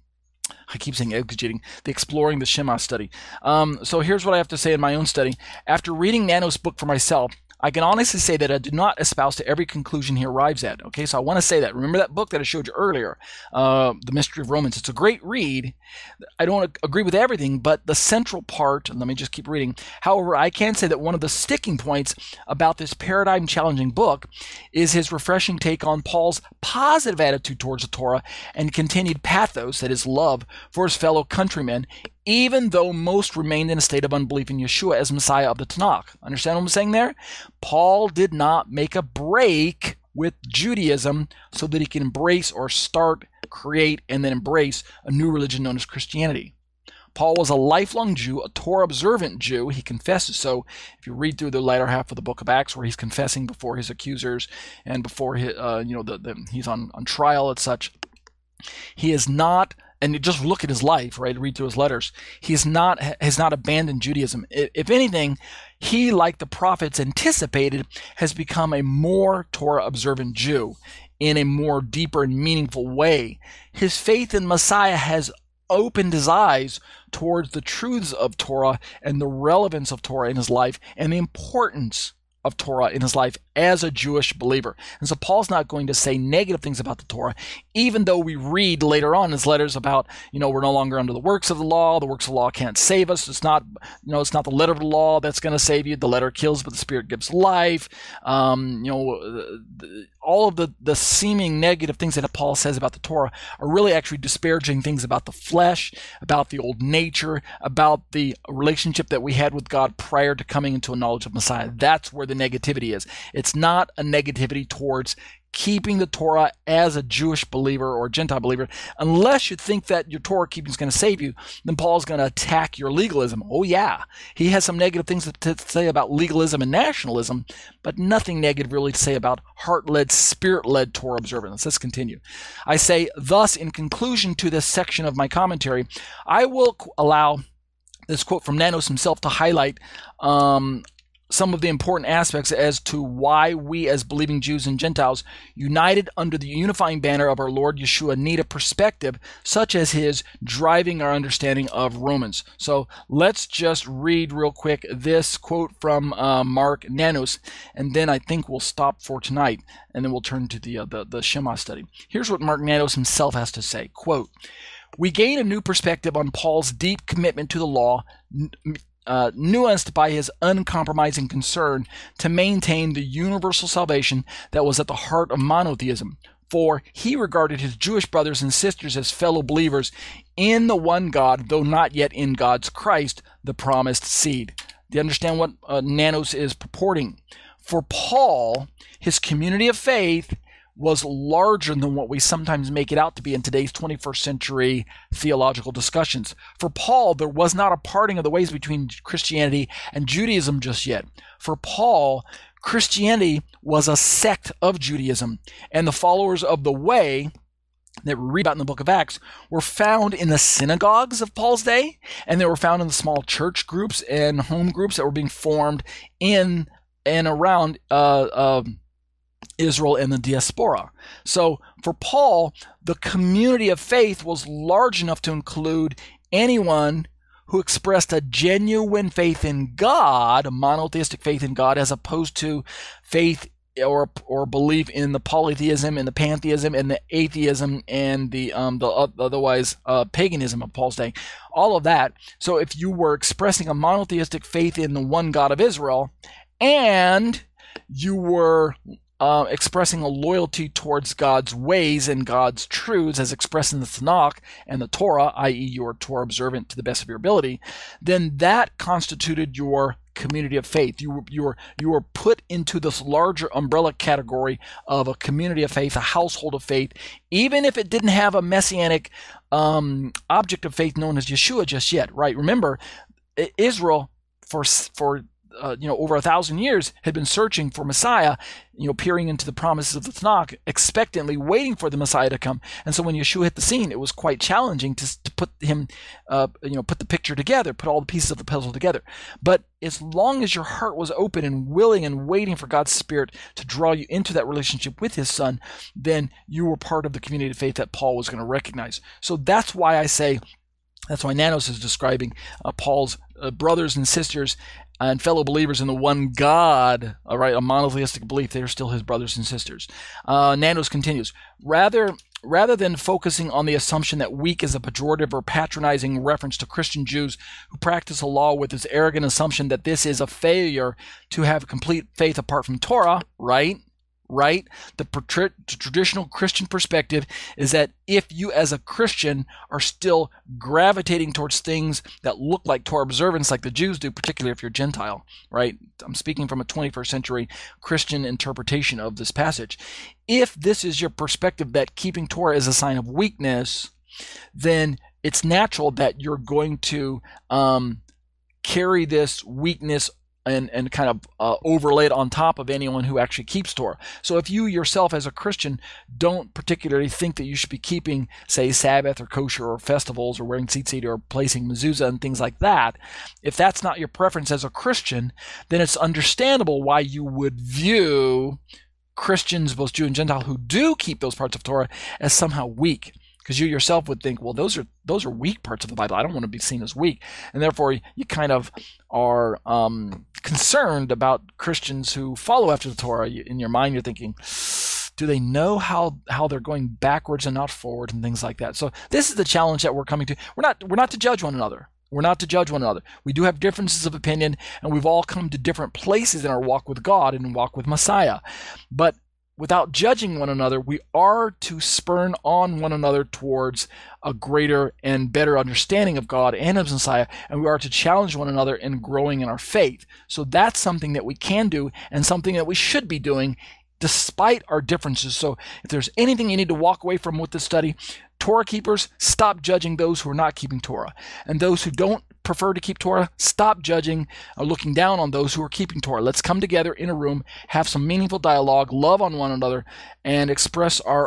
I keep saying exegeting, the Exploring the Shema study. So here's what I have to say in my own study. After reading Nanos' book for myself, I can honestly say that I do not espouse to every conclusion he arrives at. Okay, so I want to say that. Remember that book that I showed you earlier, The Mystery of Romans? It's a great read. I don't agree with everything, but the central part, and let me just keep reading. However, I can say that one of the sticking points about this paradigm-challenging book is his refreshing take on Paul's positive attitude towards the Torah and continued pathos, that is love, for his fellow countrymen, even though most remained in a state of unbelief in Yeshua as Messiah of the Tanakh. Understand what I'm saying there? Paul did not make a break with Judaism so that he can embrace or start, create, and then embrace a new religion known as Christianity. Paul was a lifelong Jew, a Torah-observant Jew. He confesses so. If you read through the latter half of the book of Acts, where he's confessing before his accusers and before his, he's on trial and such, he is not. And you just look at his life, right? Read through his letters. Has not abandoned Judaism. If anything, he, like the prophets anticipated, has become a more Torah-observant Jew in a more deeper and meaningful way. His faith in Messiah has opened his eyes towards the truths of Torah and the relevance of Torah in his life and the importance of Torah in his life as a Jewish believer. And so Paul's not going to say negative things about the Torah, even though we read later on in his letters about, we're no longer under the works of the law. The works of the law can't save us. It's not, it's not the letter of the law that's going to save you. The letter kills, but the Spirit gives life. All of the seeming negative things that Paul says about the Torah are really actually disparaging things about the flesh, about the old nature, about the relationship that we had with God prior to coming into a knowledge of Messiah. That's where the negativity is. It's not a negativity towards keeping the Torah as a Jewish believer or Gentile believer. Unless you think that your Torah keeping is going to save you, then Paul's going to attack your legalism. Oh yeah, he has some negative things to say about legalism and nationalism, but nothing negative really to say about heart-led, spirit-led Torah observance. Let's continue. I say, thus, in conclusion to this section of my commentary, I will allow this quote from Nanos himself to highlight some of the important aspects as to why we as believing Jews and Gentiles, united under the unifying banner of our Lord Yeshua, need a perspective such as his driving our understanding of Romans. So let's just read real quick this quote from Mark Nanos, and then I think we'll stop for tonight, and then we'll turn to the Shema study. Here's what Mark Nanos himself has to say, quote, "We gain a new perspective on Paul's deep commitment to the law, nuanced by his uncompromising concern to maintain the universal salvation that was at the heart of monotheism. For he regarded his Jewish brothers and sisters as fellow believers in the one God, though not yet in God's Christ, the promised seed." Do you understand what Nanos is purporting? For Paul, his community of faith was larger than what we sometimes make it out to be in today's 21st century theological discussions. For Paul, there was not a parting of the ways between Christianity and Judaism just yet. For Paul, Christianity was a sect of Judaism, and the followers of the way that we read about in the book of Acts were found in the synagogues of Paul's day, and they were found in the small church groups and home groups that were being formed in and around Israel and the diaspora. So for Paul, the community of faith was large enough to include anyone who expressed a genuine faith in God, a monotheistic faith in God, as opposed to faith or belief in the polytheism and the pantheism and the atheism and the otherwise paganism of Paul's day, all of that. So if you were expressing a monotheistic faith in the one God of Israel, and you were expressing a loyalty towards God's ways and God's truths as expressed in the Tanakh and the Torah, i.e. you are Torah observant to the best of your ability, then that constituted your community of faith. You were put into this larger umbrella category of a community of faith, a household of faith, even if it didn't have a messianic object of faith known as Yeshua just yet, right? Remember, Israel for over 1,000 years had been searching for Messiah, peering into the promises of the Tanakh, expectantly waiting for the Messiah to come. And so when Yeshua hit the scene, it was quite challenging to put him, put the picture together, put all the pieces of the puzzle together. But as long as your heart was open and willing and waiting for God's Spirit to draw you into that relationship with His Son, then you were part of the community of faith that Paul was going to recognize. So that's why Nanos is describing Paul's brothers and sisters and fellow believers in the one God, all right, a monotheistic belief. They are still his brothers and sisters. Nanos continues, rather than focusing on the assumption that weak is a pejorative or patronizing reference to Christian Jews who practice a law with this arrogant assumption that this is a failure to have complete faith apart from Torah, right? The traditional Christian perspective is that if you as a Christian are still gravitating towards things that look like Torah observance like the Jews do, particularly if you're Gentile, right? I'm speaking from a 21st century Christian interpretation of this passage. If this is your perspective that keeping Torah is a sign of weakness, then it's natural that you're going to carry this weakness and kind of overlay it on top of anyone who actually keeps Torah. So if you yourself as a Christian don't particularly think that you should be keeping, say, Sabbath or kosher or festivals or wearing tzitzit or placing mezuzah and things like that, if that's not your preference as a Christian, then it's understandable why you would view Christians, both Jew and Gentile, who do keep those parts of Torah as somehow weak. Because you yourself would think, well, those are weak parts of the Bible. I don't want to be seen as weak. And therefore, you kind of are concerned about Christians who follow after the Torah. In your mind, you're thinking, do they know how they're going backwards and not forward and things like that? So this is the challenge that we're coming to. We're not to judge one another. We're not to judge one another. We do have differences of opinion, and we've all come to different places in our walk with God and walk with Messiah. But without judging one another, we are to spurn on one another towards a greater and better understanding of God and of Messiah, and we are to challenge one another in growing in our faith. So that's something that we can do and something that we should be doing despite our differences. So if there's anything you need to walk away from with this study, Torah keepers, stop judging those who are not keeping Torah. And those who don't prefer to keep Torah, stop judging or looking down on those who are keeping Torah. Let's come together in a room, have some meaningful dialogue, love on one another, and express our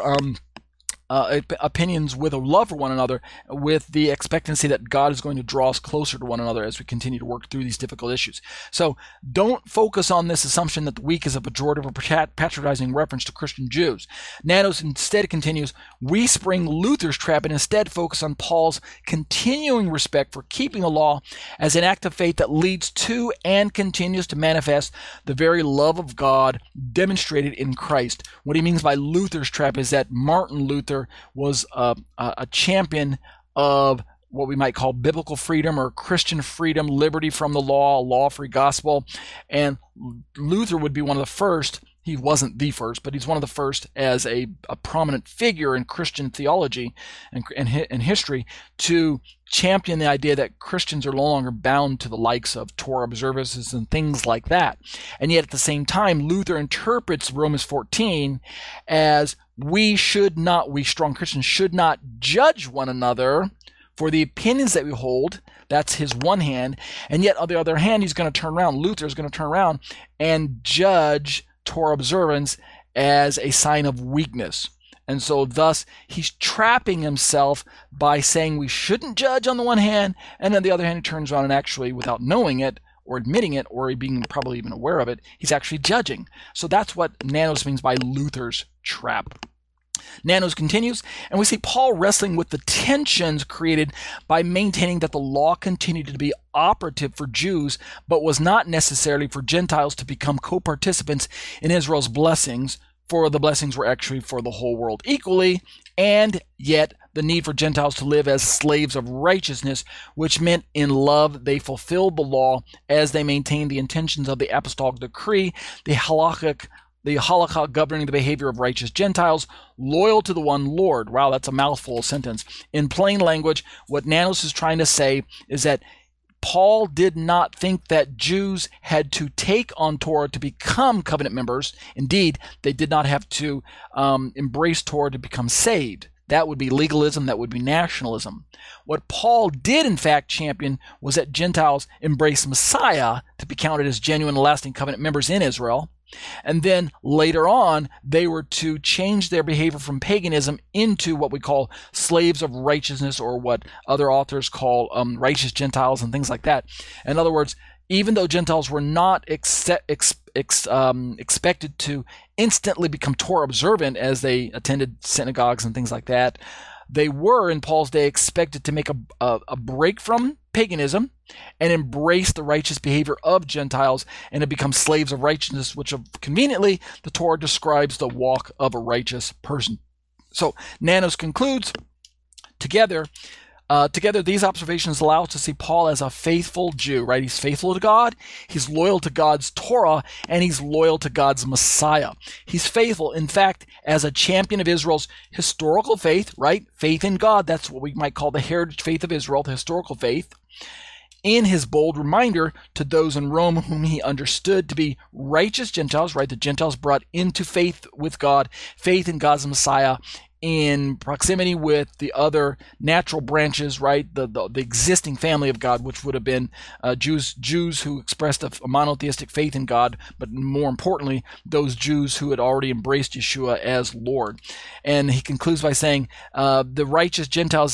opinions with a love for one another, with the expectancy that God is going to draw us closer to one another as we continue to work through these difficult issues. So don't focus on this assumption that the weak is a pejorative or patronizing reference to Christian Jews. Nanos instead continues, we spring Luther's trap and instead focus on Paul's continuing respect for keeping the law as an act of faith that leads to and continues to manifest the very love of God demonstrated in Christ. What he means by Luther's trap is that Martin Luther was a champion of what we might call biblical freedom or Christian freedom, liberty from the law, a law-free gospel. And Luther would be one of the first. He wasn't the first, but he's one of the first as a prominent figure in Christian theology and history to champion the idea that Christians are no longer bound to the likes of Torah observances and things like that. And yet at the same time, Luther interprets Romans 14 as we strong Christians should not judge one another for the opinions that we hold. That's his one hand. And yet on the other hand, Luther is going to turn around and judge Torah observance as a sign of weakness. And so thus he's trapping himself by saying we shouldn't judge on the one hand, and on the other hand he turns around and actually, without knowing it or admitting it or being probably even aware of it, he's actually judging. So that's what Nanos means by Luther's trap. Nanos continues, and we see Paul wrestling with the tensions created by maintaining that the law continued to be operative for Jews, but was not necessarily for Gentiles to become co-participants in Israel's blessings, for the blessings were actually for the whole world equally, and yet the need for Gentiles to live as slaves of righteousness, which meant in love they fulfilled the law as they maintained the intentions of the apostolic decree, the halakha governing the behavior of righteous Gentiles, loyal to the one Lord. Wow, that's a mouthful of sentence. In plain language, what Nanos is trying to say is that Paul did not think that Jews had to take on Torah to become covenant members. Indeed, they did not have to embrace Torah to become saved. That would be legalism, that would be nationalism. What Paul did, in fact, champion was that Gentiles embrace Messiah to be counted as genuine and lasting covenant members in Israel. And then later on, they were to change their behavior from paganism into what we call slaves of righteousness, or what other authors call righteous Gentiles and things like that. In other words, even though Gentiles were not expected to instantly become Torah observant as they attended synagogues and things like that, they were, in Paul's day, expected to make a break from paganism and embrace the righteous behavior of Gentiles and to become slaves of righteousness, which conveniently the Torah describes the walk of a righteous person. So Nanos concludes, Together, these observations allow us to see Paul as a faithful Jew, right? He's faithful to God, he's loyal to God's Torah, and he's loyal to God's Messiah. He's faithful, in fact, as a champion of Israel's historical faith, right? Faith in God, that's what we might call the heritage faith of Israel, the historical faith. In his bold reminder to those in Rome whom he understood to be righteous Gentiles, right? The Gentiles brought into faith with God, faith in God's Messiah, in proximity with the other natural branches, right? The existing family of God, which would have been Jews who expressed a monotheistic faith in God, but more importantly, those Jews who had already embraced Yeshua as Lord. And he concludes by saying, the righteous Gentiles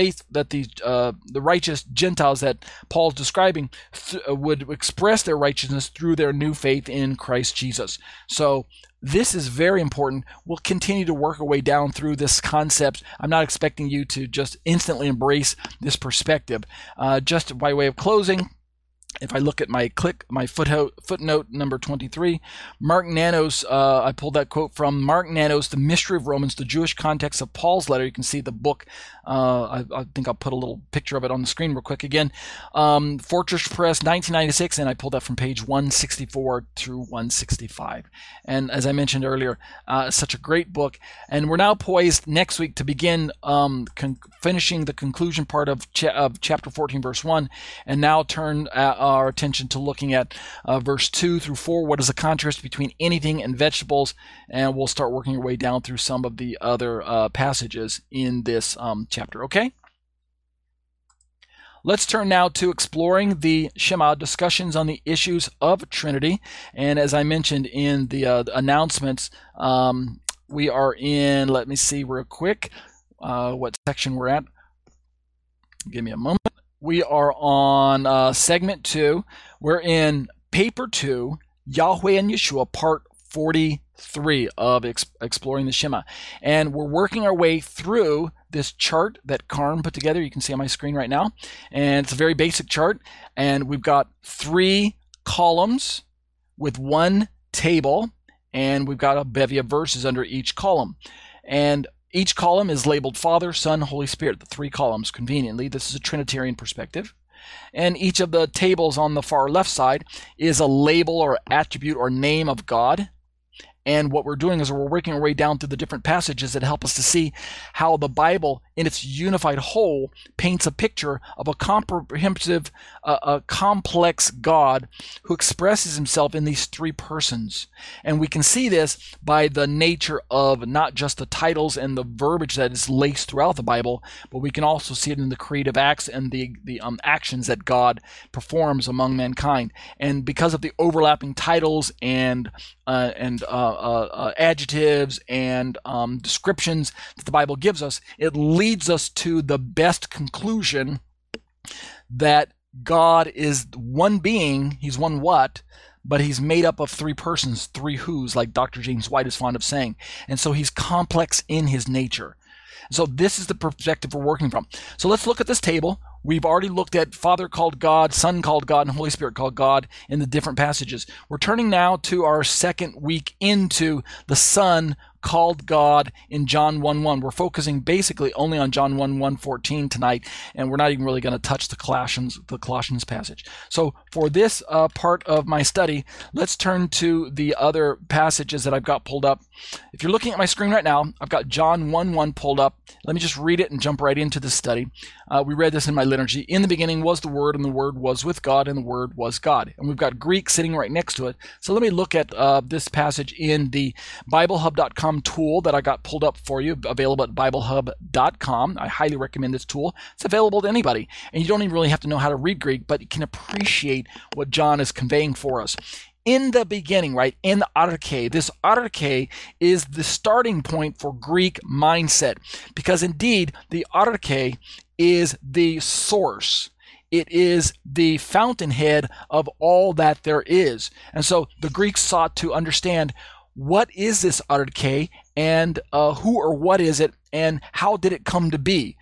the righteous Gentiles that Paul's describing would express their righteousness through their new faith in Christ Jesus. So this is very important. We'll continue to work our way down through this concept. I'm not expecting you to just instantly embrace this perspective. Just by way of closing, if I look at my footnote number 23, Mark Nanos, I pulled that quote from Mark Nanos, The Mystery of Romans, the Jewish Context of Paul's Letter. You can see the book. I think I'll put a little picture of it on the screen real quick again. Fortress Press, 1996, and I pulled that from page 164 through 165. And as I mentioned earlier, such a great book. And we're now poised next week to begin finishing the conclusion part of chapter 14, verse 1, and now turn our attention to looking at verse 2 through 4. What is the contrast between anything and vegetables? And we'll start working our way down through some of the other passages in this chapter. Okay? Let's turn now to exploring the Shema, discussions on the issues of Trinity. And as I mentioned in the announcements, we are in, let me see real quick what section we're at. Give me a moment. We are on segment 2. We're in paper 2, Yahweh and Yeshua, part 43 of Exploring the Shema. And we're working our way through this chart that Karn put together. You can see on my screen right now. And it's a very basic chart. And we've got 3 columns with 1 table. And we've got a bevy of verses under each column. And each column is labeled Father, Son, Holy Spirit, the 3 columns, conveniently. This is a Trinitarian perspective. And each of the tables on the far left side is a label or attribute or name of God. And what we're doing is we're working our way down through the different passages that help us to see how the Bible, in its unified whole, paints a picture of a comprehensive, a complex God who expresses himself in these 3 persons. And we can see this by the nature of not just the titles and the verbiage that is laced throughout the Bible, but we can also see it in the creative acts and the actions that God performs among mankind. And because of the overlapping titles and adjectives and descriptions that the Bible gives us, it leads us to the best conclusion that God is one being, he's one what, but he's made up of three persons, three who's, like Dr. James White is fond of saying. And so he's complex in his nature. So this is the perspective we're working from. So let's look at this table. We've already looked at Father called God, Son called God, and Holy Spirit called God in the different passages. We're turning now to our second week into the Son called God in John 1:1. We're focusing basically only on John 1:14 tonight, and we're not even really going to touch the Colossians passage. So for this part of my study, let's turn to the other passages that I've got pulled up. If you're looking at my screen right now, I've got John 1:1 pulled up. Let me just read it and jump right into the study. We read this in my liturgy. In the beginning was the Word, and the Word was with God, and the Word was God. And we've got Greek sitting right next to it. So let me look at this passage in the BibleHub.com tool that I got pulled up for you, available at BibleHub.com. I highly recommend this tool. It's available to anybody. And you don't even really have to know how to read Greek, but you can appreciate what John is conveying for us. In the beginning, right, in the arche, this arche is the starting point for Greek mindset, because indeed the arche is the source. It is the fountainhead of all that there is. And so the Greeks sought to understand, what is this arche, and who or what is it, and how did it come to be?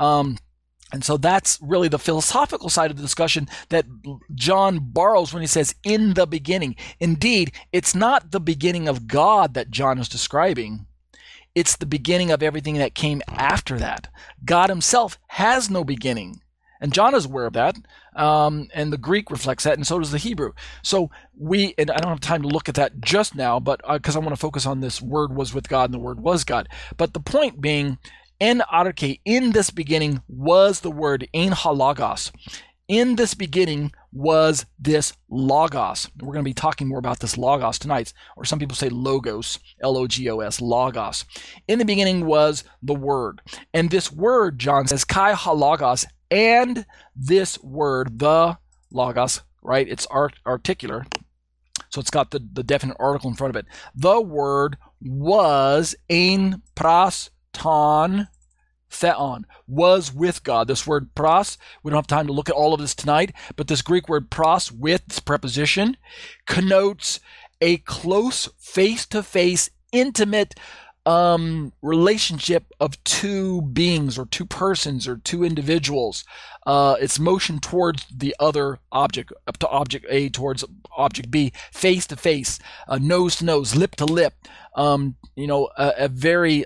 And so that's really the philosophical side of the discussion that John borrows when he says, in the beginning. Indeed, it's not the beginning of God that John is describing. It's the beginning of everything that came after that. God himself has no beginning. And John is aware of that, and the Greek reflects that, and so does the Hebrew. So and I don't have time to look at that just now, but because I want to focus on this Word was with God, and the Word was God. But the point being, en arche, in this beginning was the Word, en ha logos. In this beginning was this logos. We're going to be talking more about this logos tonight, or some people say logos, L-O-G-O-S, logos. In the beginning was the Word. And this Word, John says, kai ha logos, and this Word, the logos, right? It's articular, so it's got the definite article in front of it. The Word was ein pras ton theon, was with God. This word pros, we don't have time to look at all of this tonight, but this Greek word pros, with, this preposition, connotes a close, face-to-face, intimate relationship of two beings, or two persons, or two individuals. It's motion towards the other object, up to object A towards object B, face to face, nose to nose, lip to lip. A very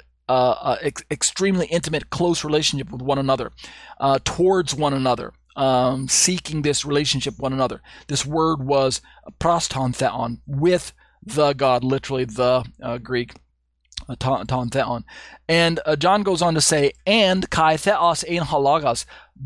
extremely intimate, close relationship with one another, towards one another, seeking this relationship with one another. This word was proston theon, with the God, literally the Greek ton theon. And John goes on to say, and kai theos ein halagos,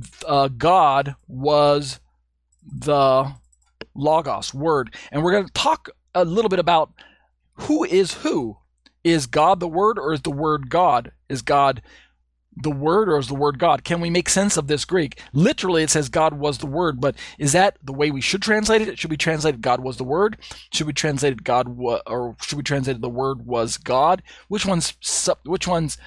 God was the logos, word. And we're going to talk a little bit about who is who. Is God the Word, or is the Word God? Is God the Word, or is the Word God? Can we make sense of this Greek? Literally, it says God was the Word, but is that the way we should translate it? Should we translate God was the Word? Should we translate or should we translate the Word was God? Which one's subject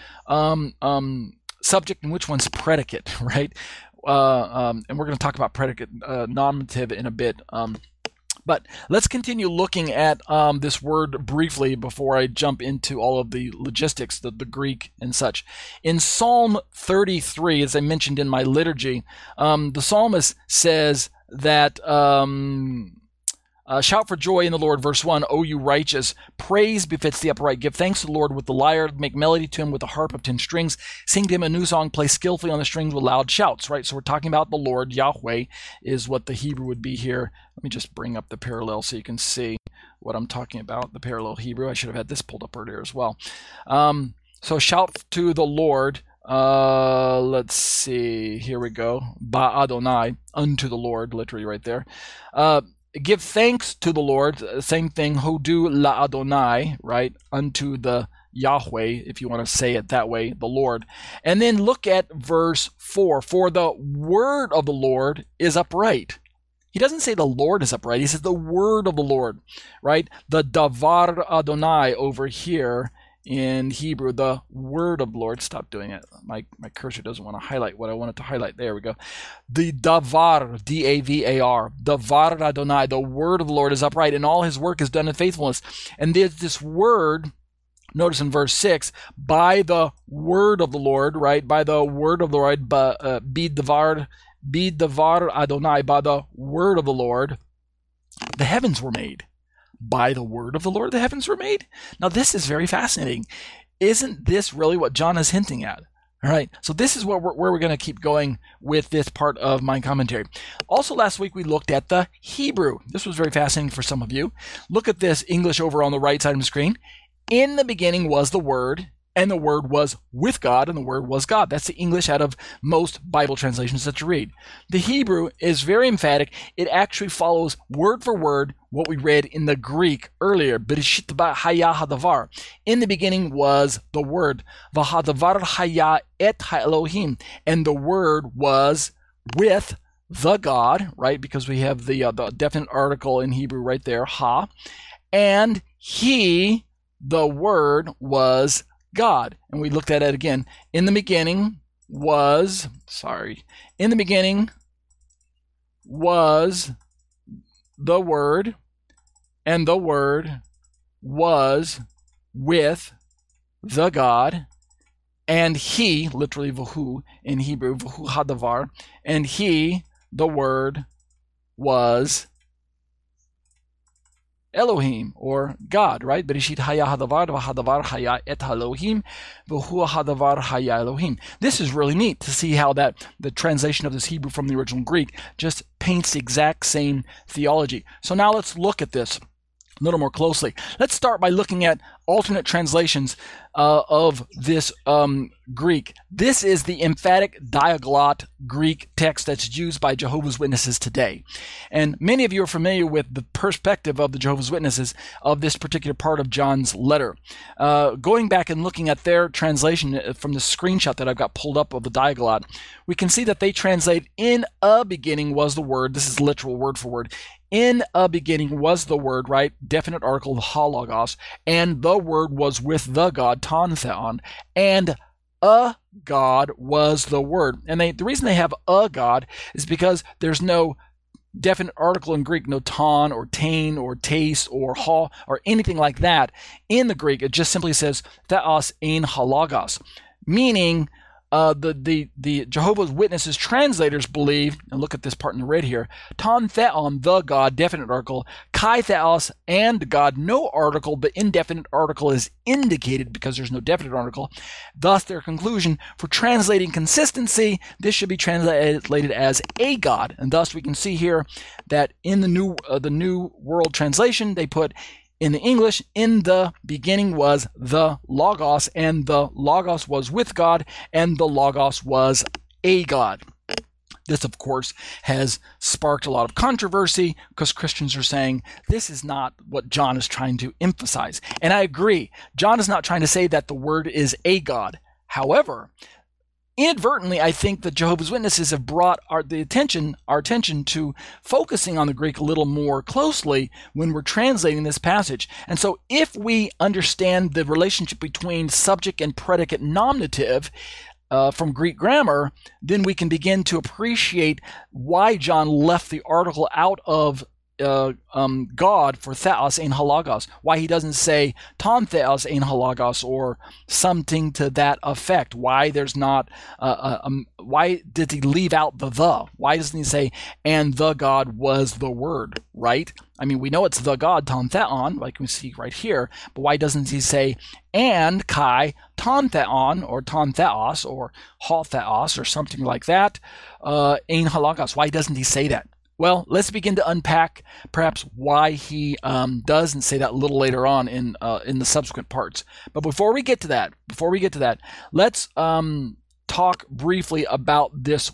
and which one's predicate, right? And we're going to talk about predicate nominative in a bit. But let's continue looking at this word briefly before I jump into all of the logistics, the Greek and such. In Psalm 33, as I mentioned in my liturgy, the psalmist says that, shout for joy in the Lord, verse 1, O you righteous, praise befits the upright. Give thanks to the Lord with the lyre, make melody to him with a harp of 10 strings, sing to him a new song, play skillfully on the strings with loud shouts, right? So we're talking about the Lord, Yahweh is what the Hebrew would be here. Let me just bring up the parallel so you can see what I'm talking about, the parallel Hebrew. I should have had this pulled up earlier as well. So shout to the Lord. Let's see. Here we go. Ba Adonai, unto the Lord, literally right there. Give thanks to the Lord. Same thing. Hodu la Adonai, right? Unto the Yahweh, if you want to say it that way, the Lord. And then look at verse 4. For the word of the Lord is upright. He doesn't say the Lord is upright. He says the word of the Lord, right? The Davar Adonai over here in Hebrew, the word of the Lord. Stop doing it. My cursor doesn't want to highlight what I want it to highlight. There we go. The davar, D-A-V-A-R, davar Adonai, the word of the Lord is upright, and all his work is done in faithfulness. And there's this word, notice in verse 6, by the word of the Lord, right? By the word of the Lord, bid davar Adonai, by the word of the Lord, the heavens were made. By the word of the Lord, the heavens were made. Now, this is very fascinating. Isn't this really what John is hinting at? All right, so this is where we're going to keep going with this part of my commentary. Also, last week we looked at the Hebrew. This was very fascinating for some of you. Look at this English over on the right side of the screen. In the beginning was the Word, and the Word was with God, and the Word was God. That's the English out of most Bible translations that you read. The Hebrew is very emphatic. It actually follows word for word what we read in the Greek earlier. Bereshit haya hadavar. In the beginning was the Word. V'hadavar haya et ha'elohim. And the Word was with the God, right? Because we have the definite article in Hebrew right there, ha. And he, the Word, was God. And we looked at it again. In the beginning was the Word, and the Word was with the God, and he, literally vahu in Hebrew, vahu hadavar, and he, the Word, was Elohim, or God, right? Bereshit haya hadavar, v'hadavar haya et Elohim, v'hu hadavar haya Elohim. This is really neat to see how that the translation of this Hebrew from the original Greek just paints the exact same theology. So now let's look at this a little more closely. Let's start by looking at alternate translations of this Greek. This is the emphatic diaglot Greek text that's used by Jehovah's Witnesses today. And many of you are familiar with the perspective of the Jehovah's Witnesses of this particular part of John's letter. Going back and looking at their translation from the screenshot that I've got pulled up of the diaglot, we can see that they translate, in a beginning was the Word. This is literal word for word. In a beginning was the Word, right? Definite article, the halagos, and the Word was with the God, ton theon, and a God was the Word. And the reason they have a God is because there's no definite article in Greek, no ton or tain or taste or ha or anything like that. In the Greek, it just simply says theos ein halagos, meaning the Jehovah's Witnesses translators believe, and look at this part in the red here, ton theon, the God, definite article, kai theos, and God, no article, the indefinite article is indicated because there's no definite article. Thus, their conclusion for translating consistency, this should be translated as a God. And thus, we can see here that in the New World Translation, they put, in the English, in the beginning was the Logos, and the Logos was with God, and the Logos was a God. This, of course, has sparked a lot of controversy because Christians are saying this is not what John is trying to emphasize. And I agree. John is not trying to say that the Word is a God. However, inadvertently, I think the Jehovah's Witnesses have brought our attention to focusing on the Greek a little more closely when we're translating this passage. And so if we understand the relationship between subject and predicate nominative from Greek grammar, then we can begin to appreciate why John left the article out of God for theos ein halagos, why he doesn't say ton theos ein halagos or something to that effect, why there's not why did he leave out the why doesn't he say and the God was the Word, right? I mean, we know it's the God, ton theon, like we see right here, but why doesn't he say and kai ton theon or ton theos or ha theos or something like that, ein halagos? Why doesn't he say that? Well, let's begin to unpack perhaps why he doesn't say that a little later on in the subsequent parts. But before we get to that, let's talk briefly about this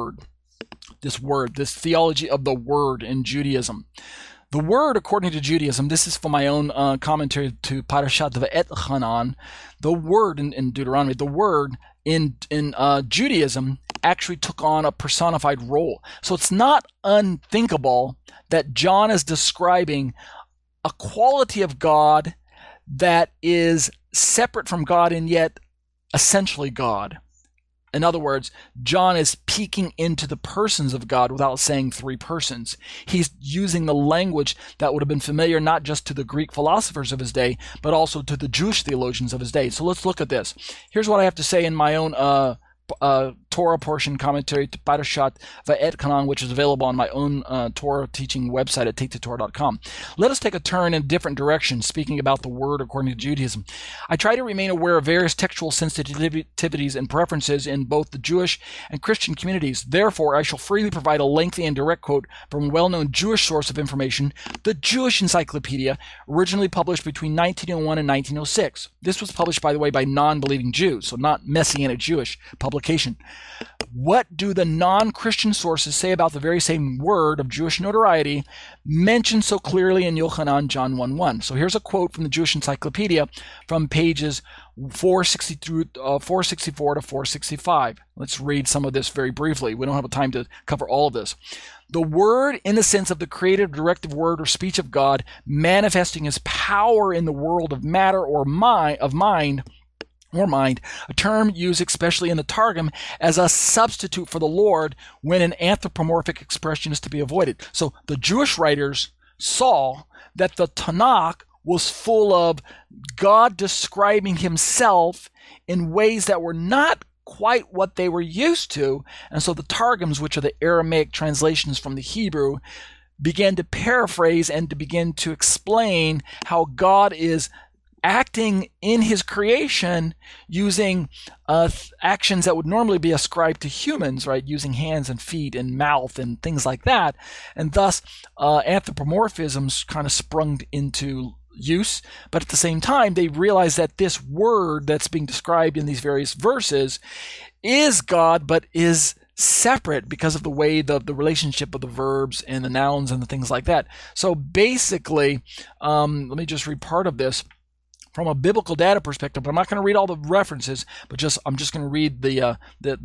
theology of the Word in Judaism. The Word, according to Judaism, this is from my own commentary to Parashat Va'etchanan, the Word in Deuteronomy, the Word in Judaism actually took on a personified role. So it's not unthinkable that John is describing a quality of God that is separate from God and yet essentially God. In other words, John is peeking into the persons of God without saying three persons. He's using the language that would have been familiar not just to the Greek philosophers of his day, but also to the Jewish theologians of his day. So let's look at this. Here's what I have to say in my own Torah portion commentary to Parashat Va'etchanan, which is available on my own Torah teaching website at taketotorah.com. Let us take a turn in a different direction, speaking about the word according to Judaism. I try to remain aware of various textual sensitivities and preferences in both the Jewish and Christian communities. Therefore, I shall freely provide a lengthy and direct quote from a well-known Jewish source of information, the Jewish Encyclopedia, originally published between 1901 and 1906. This was published, by the way, by non-believing Jews, so not Messianic Jewish publication. What do the non-Christian sources say about the very same word of Jewish notoriety mentioned so clearly in Yochanan, John 1:1? So here's a quote from the Jewish Encyclopedia from pages 464 to 465. Let's read some of this very briefly. We don't have time to cover all of this. The word in the sense of the creative, directive word or speech of God, manifesting his power in the world of matter or mind, a term used especially in the Targum as a substitute for the Lord when an anthropomorphic expression is to be avoided. So the Jewish writers saw that the Tanakh was full of God describing himself in ways that were not quite what they were used to. And so the Targums, which are the Aramaic translations from the Hebrew, began to paraphrase and to begin to explain how God is acting in his creation using actions that would normally be ascribed to humans, right? Using hands and feet and mouth and things like that. And thus, anthropomorphisms kind of sprung into use. But at the same time, they realized that this word that's being described in these various verses is God, but is separate because of the way the relationship of the verbs and the nouns and the things like that. So basically, let me just read part of this. From a biblical data perspective, but I'm not going to read all the references, but I'm just going to read the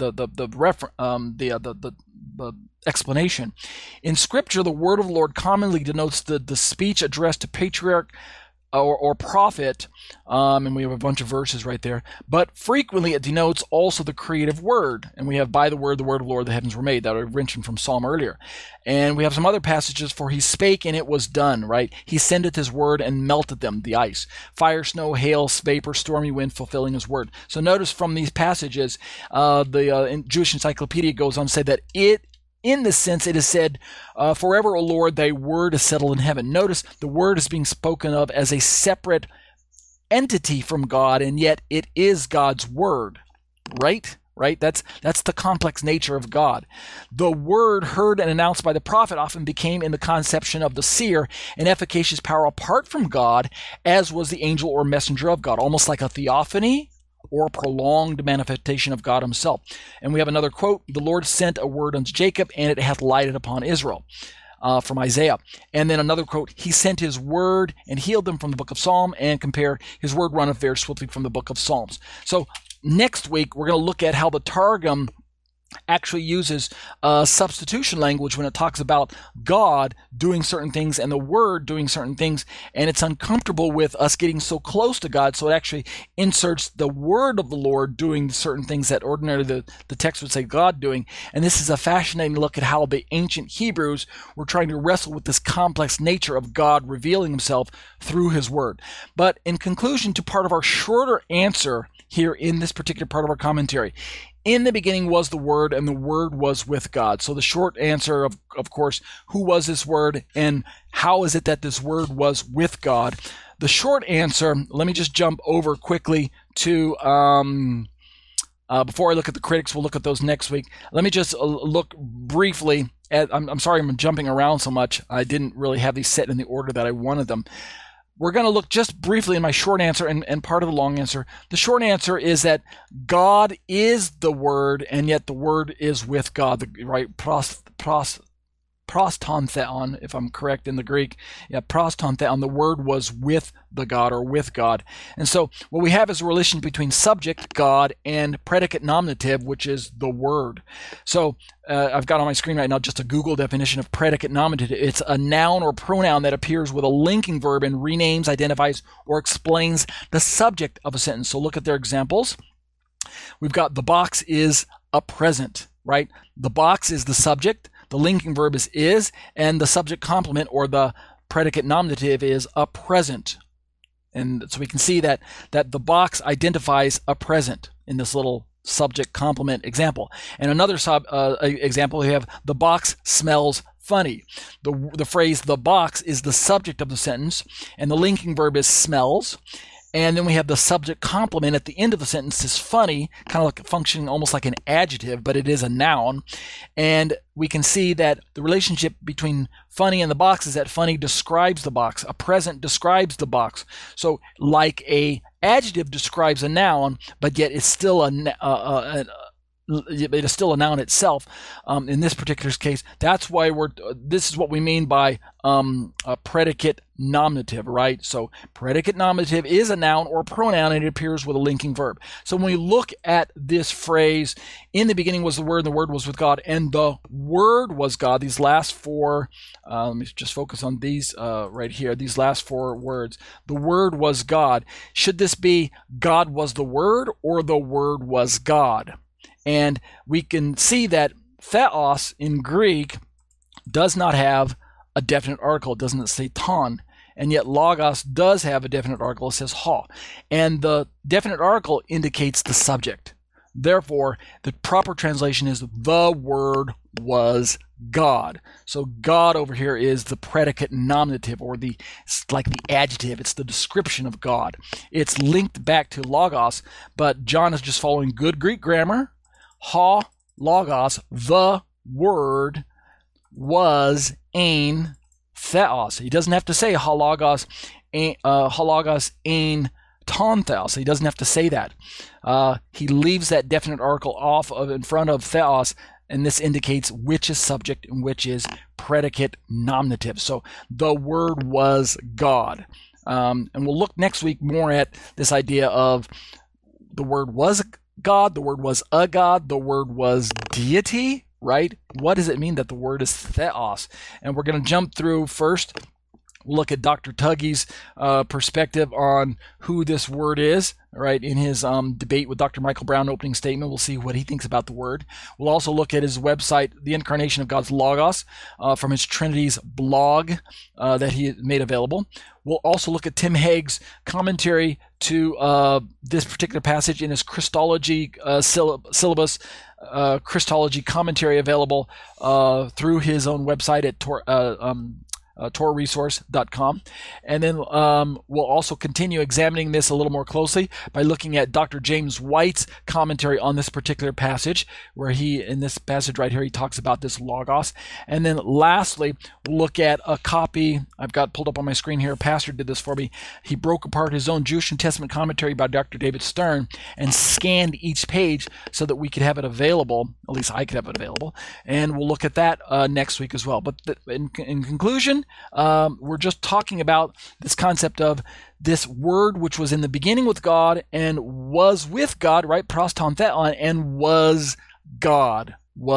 explanation. In Scripture, the word of the Lord commonly denotes the speech addressed to patriarch or prophet, and we have a bunch of verses right there, but frequently it denotes also the creative word, and we have by the word of the Lord the heavens were made, that I mentioned from Psalm earlier. And we have some other passages, for he spake and it was done, right? He sendeth his word and melted them, the ice. Fire, snow, hail, vapor, stormy wind, fulfilling his word. So notice from these passages, the Jewish Encyclopedia goes on to say that in this sense, it is said, forever, O Lord, thy word is settled in heaven. Notice the word is being spoken of as a separate entity from God, and yet it is God's word, right? Right? That's the complex nature of God. The word heard and announced by the prophet often became in the conception of the seer an efficacious power apart from God, as was the angel or messenger of God, almost like a theophany or a prolonged manifestation of God himself. And we have another quote, the Lord sent a word unto Jacob, and it hath lighted upon Israel, from Isaiah. And then another quote, he sent his word and healed them, from the book of Psalm, and compare his word runneth very swiftly from the book of Psalms. So next week, we're going to look at how the Targum actually uses substitution language when it talks about God doing certain things and the Word doing certain things, and it's uncomfortable with us getting so close to God, so it actually inserts the Word of the Lord doing certain things that ordinarily the text would say God doing. And this is a fascinating look at how the ancient Hebrews were trying to wrestle with this complex nature of God revealing himself through his Word. But in conclusion to part of our shorter answer here in this particular part of our commentary, in the beginning was the Word, and the Word was with God. So the short answer, of course, who was this Word, and how is it that this Word was with God? The short answer, let me just jump over quickly to, before I look at the critics, we'll look at those next week. Let me just look briefly at, I'm sorry I'm jumping around so much. I didn't really have these set in the order that I wanted them. We're going to look just briefly in my short answer and part of the long answer. The short answer is that God is the Word, and yet the Word is with God, right? proston theon, if I'm correct in the Greek. Yeah, proston theon, the Word was with the God or with God. And so what we have is a relation between subject, God, and predicate nominative, which is the Word. So I've got on my screen right now just a Google definition of predicate nominative. It's a noun or pronoun that appears with a linking verb and renames, identifies, or explains the subject of a sentence. So look at their examples. We've got the box is a present, right? The box is the subject, the linking verb is, and the subject complement or the predicate nominative is a present. And so we can see that the box identifies a present in this little subject complement example. And another example, we have the box smells funny. The phrase the box is the subject of the sentence, and the linking verb is smells. And then we have the subject complement at the end of the sentence is funny, kind of like functioning almost like an adjective, but it is a noun. And we can see that the relationship between funny and the box is that funny describes the box. A present describes the box. So like a adjective describes a noun, but yet it's still it is still a noun itself. In this particular case, that's why this is what we mean by a predicate nominative, right? So predicate nominative is a noun or pronoun, and it appears with a linking verb. So when we look at this phrase, in the beginning was the Word, and the Word was with God, and the Word was God, these last four, let me just focus on these right here, these last four words. The Word was God. Should this be God was the Word or the Word was God? And we can see that theos in Greek does not have a definite article. It doesn't say ton. And yet logos does have a definite article. It says ha. And the definite article indicates the subject. Therefore, the proper translation is the Word was God. So God over here is the predicate nominative, or like the adjective. It's the description of God. It's linked back to logos, but John is just following good Greek grammar. Ha logos, the Word was ein theos. He doesn't have to say ha logos ein ton theos. He doesn't have to say that. He leaves that definite article off of in front of theos, and this indicates which is subject and which is predicate nominative. So the Word was God. And we'll look next week more at this idea of the Word was God, the Word was a God, the Word was deity, right? What does it mean that the Word is theos? And we're going to jump through first. We'll look at Dr. Tuggy's perspective on who this Word is, right? In his debate with Dr. Michael Brown opening statement, we'll see what he thinks about the Word. We'll also look at his website, The Incarnation of God's Logos, from his Trinities blog that he made available. We'll also look at Tim Haig's commentary to this particular passage in his Christology syllabus, Christology commentary available through his own website at torahresource.com. And then we'll also continue examining this a little more closely by looking at Dr. James White's commentary on this particular passage, where in this passage right here, he talks about this logos. And then lastly, we'll look at a copy I've got pulled up on my screen here. A pastor did this for me. He broke apart his own Jewish New Testament commentary by Dr. David Stern and scanned each page so that we could have it available, at least I could have it available. And we'll look at that next week as well. But in conclusion, we're just talking about this concept of this Word which was in the beginning with God and was with God, right? Proston theon, and was God.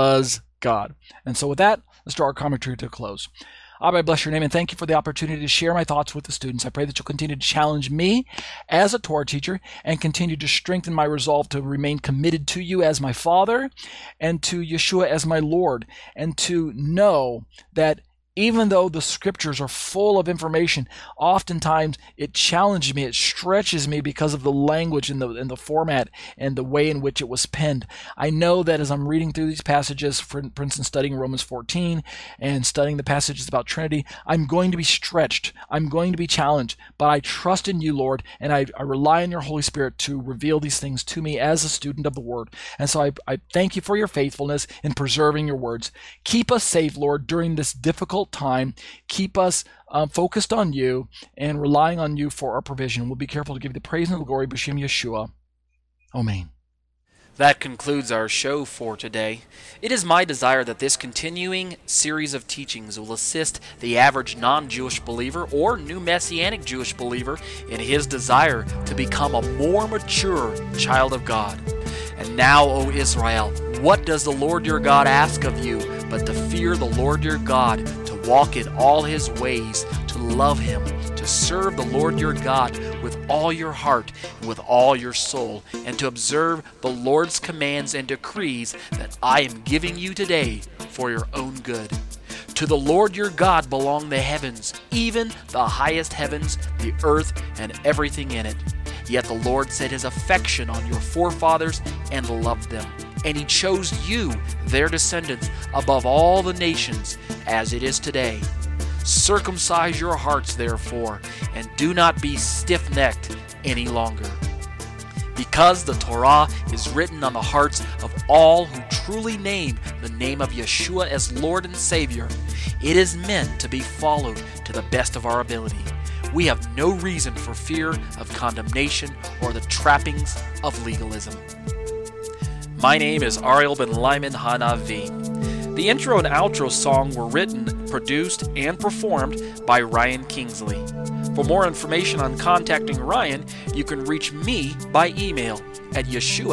And so with that, let's draw our commentary to a close. Abba, I bless your name and thank you for the opportunity to share my thoughts with the students. I pray that you'll continue to challenge me as a Torah teacher and continue to strengthen my resolve to remain committed to you as my Father and to Yeshua as my Lord, and to know that even though the scriptures are full of information, oftentimes it challenges me, it stretches me because of the language and the format and the way in which it was penned. I know that as I'm reading through these passages, for instance, studying Romans 14 and studying the passages about Trinity, I'm going to be stretched. I'm going to be challenged. But I trust in you, Lord, and I rely on your Holy Spirit to reveal these things to me as a student of the Word. And so I thank you for your faithfulness in preserving your words. Keep us safe, Lord, during this difficult time. Keep us focused on you and relying on you for our provision. We'll be careful to give you the praise and the glory, B'Shem Yeshua. Amen. That concludes our show for today. It is my desire that this continuing series of teachings will assist the average non-Jewish believer or new Messianic Jewish believer in his desire to become a more mature child of God. And now, O Israel, what does the Lord your God ask of you but to fear the Lord your God, to walk in all his ways, to love him, to serve the Lord your God with all your heart and with all your soul, and to observe the Lord's commands and decrees that I am giving you today for your own good. To the Lord your God belong the heavens, even the highest heavens, the earth, and everything in it. Yet the Lord set his affection on your forefathers and loved them. And he chose you, their descendants, above all the nations, as it is today. Circumcise your hearts, therefore, and do not be stiff-necked any longer. Because the Torah is written on the hearts of all who truly name the name of Yeshua as Lord and Savior, it is meant to be followed to the best of our ability. We have no reason for fear of condemnation or the trappings of legalism. My name is Ariel Ben Lyman Hanavi. The intro and outro song were written, produced, and performed by Ryan Kingsley. For more information on contacting Ryan, you can reach me by email at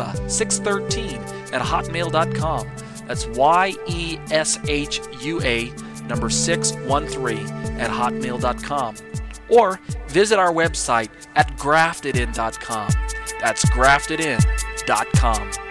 yeshua613@hotmail.com. That's YESHUA613@hotmail.com. Or visit our website at graftedin.com. That's graftedin.com.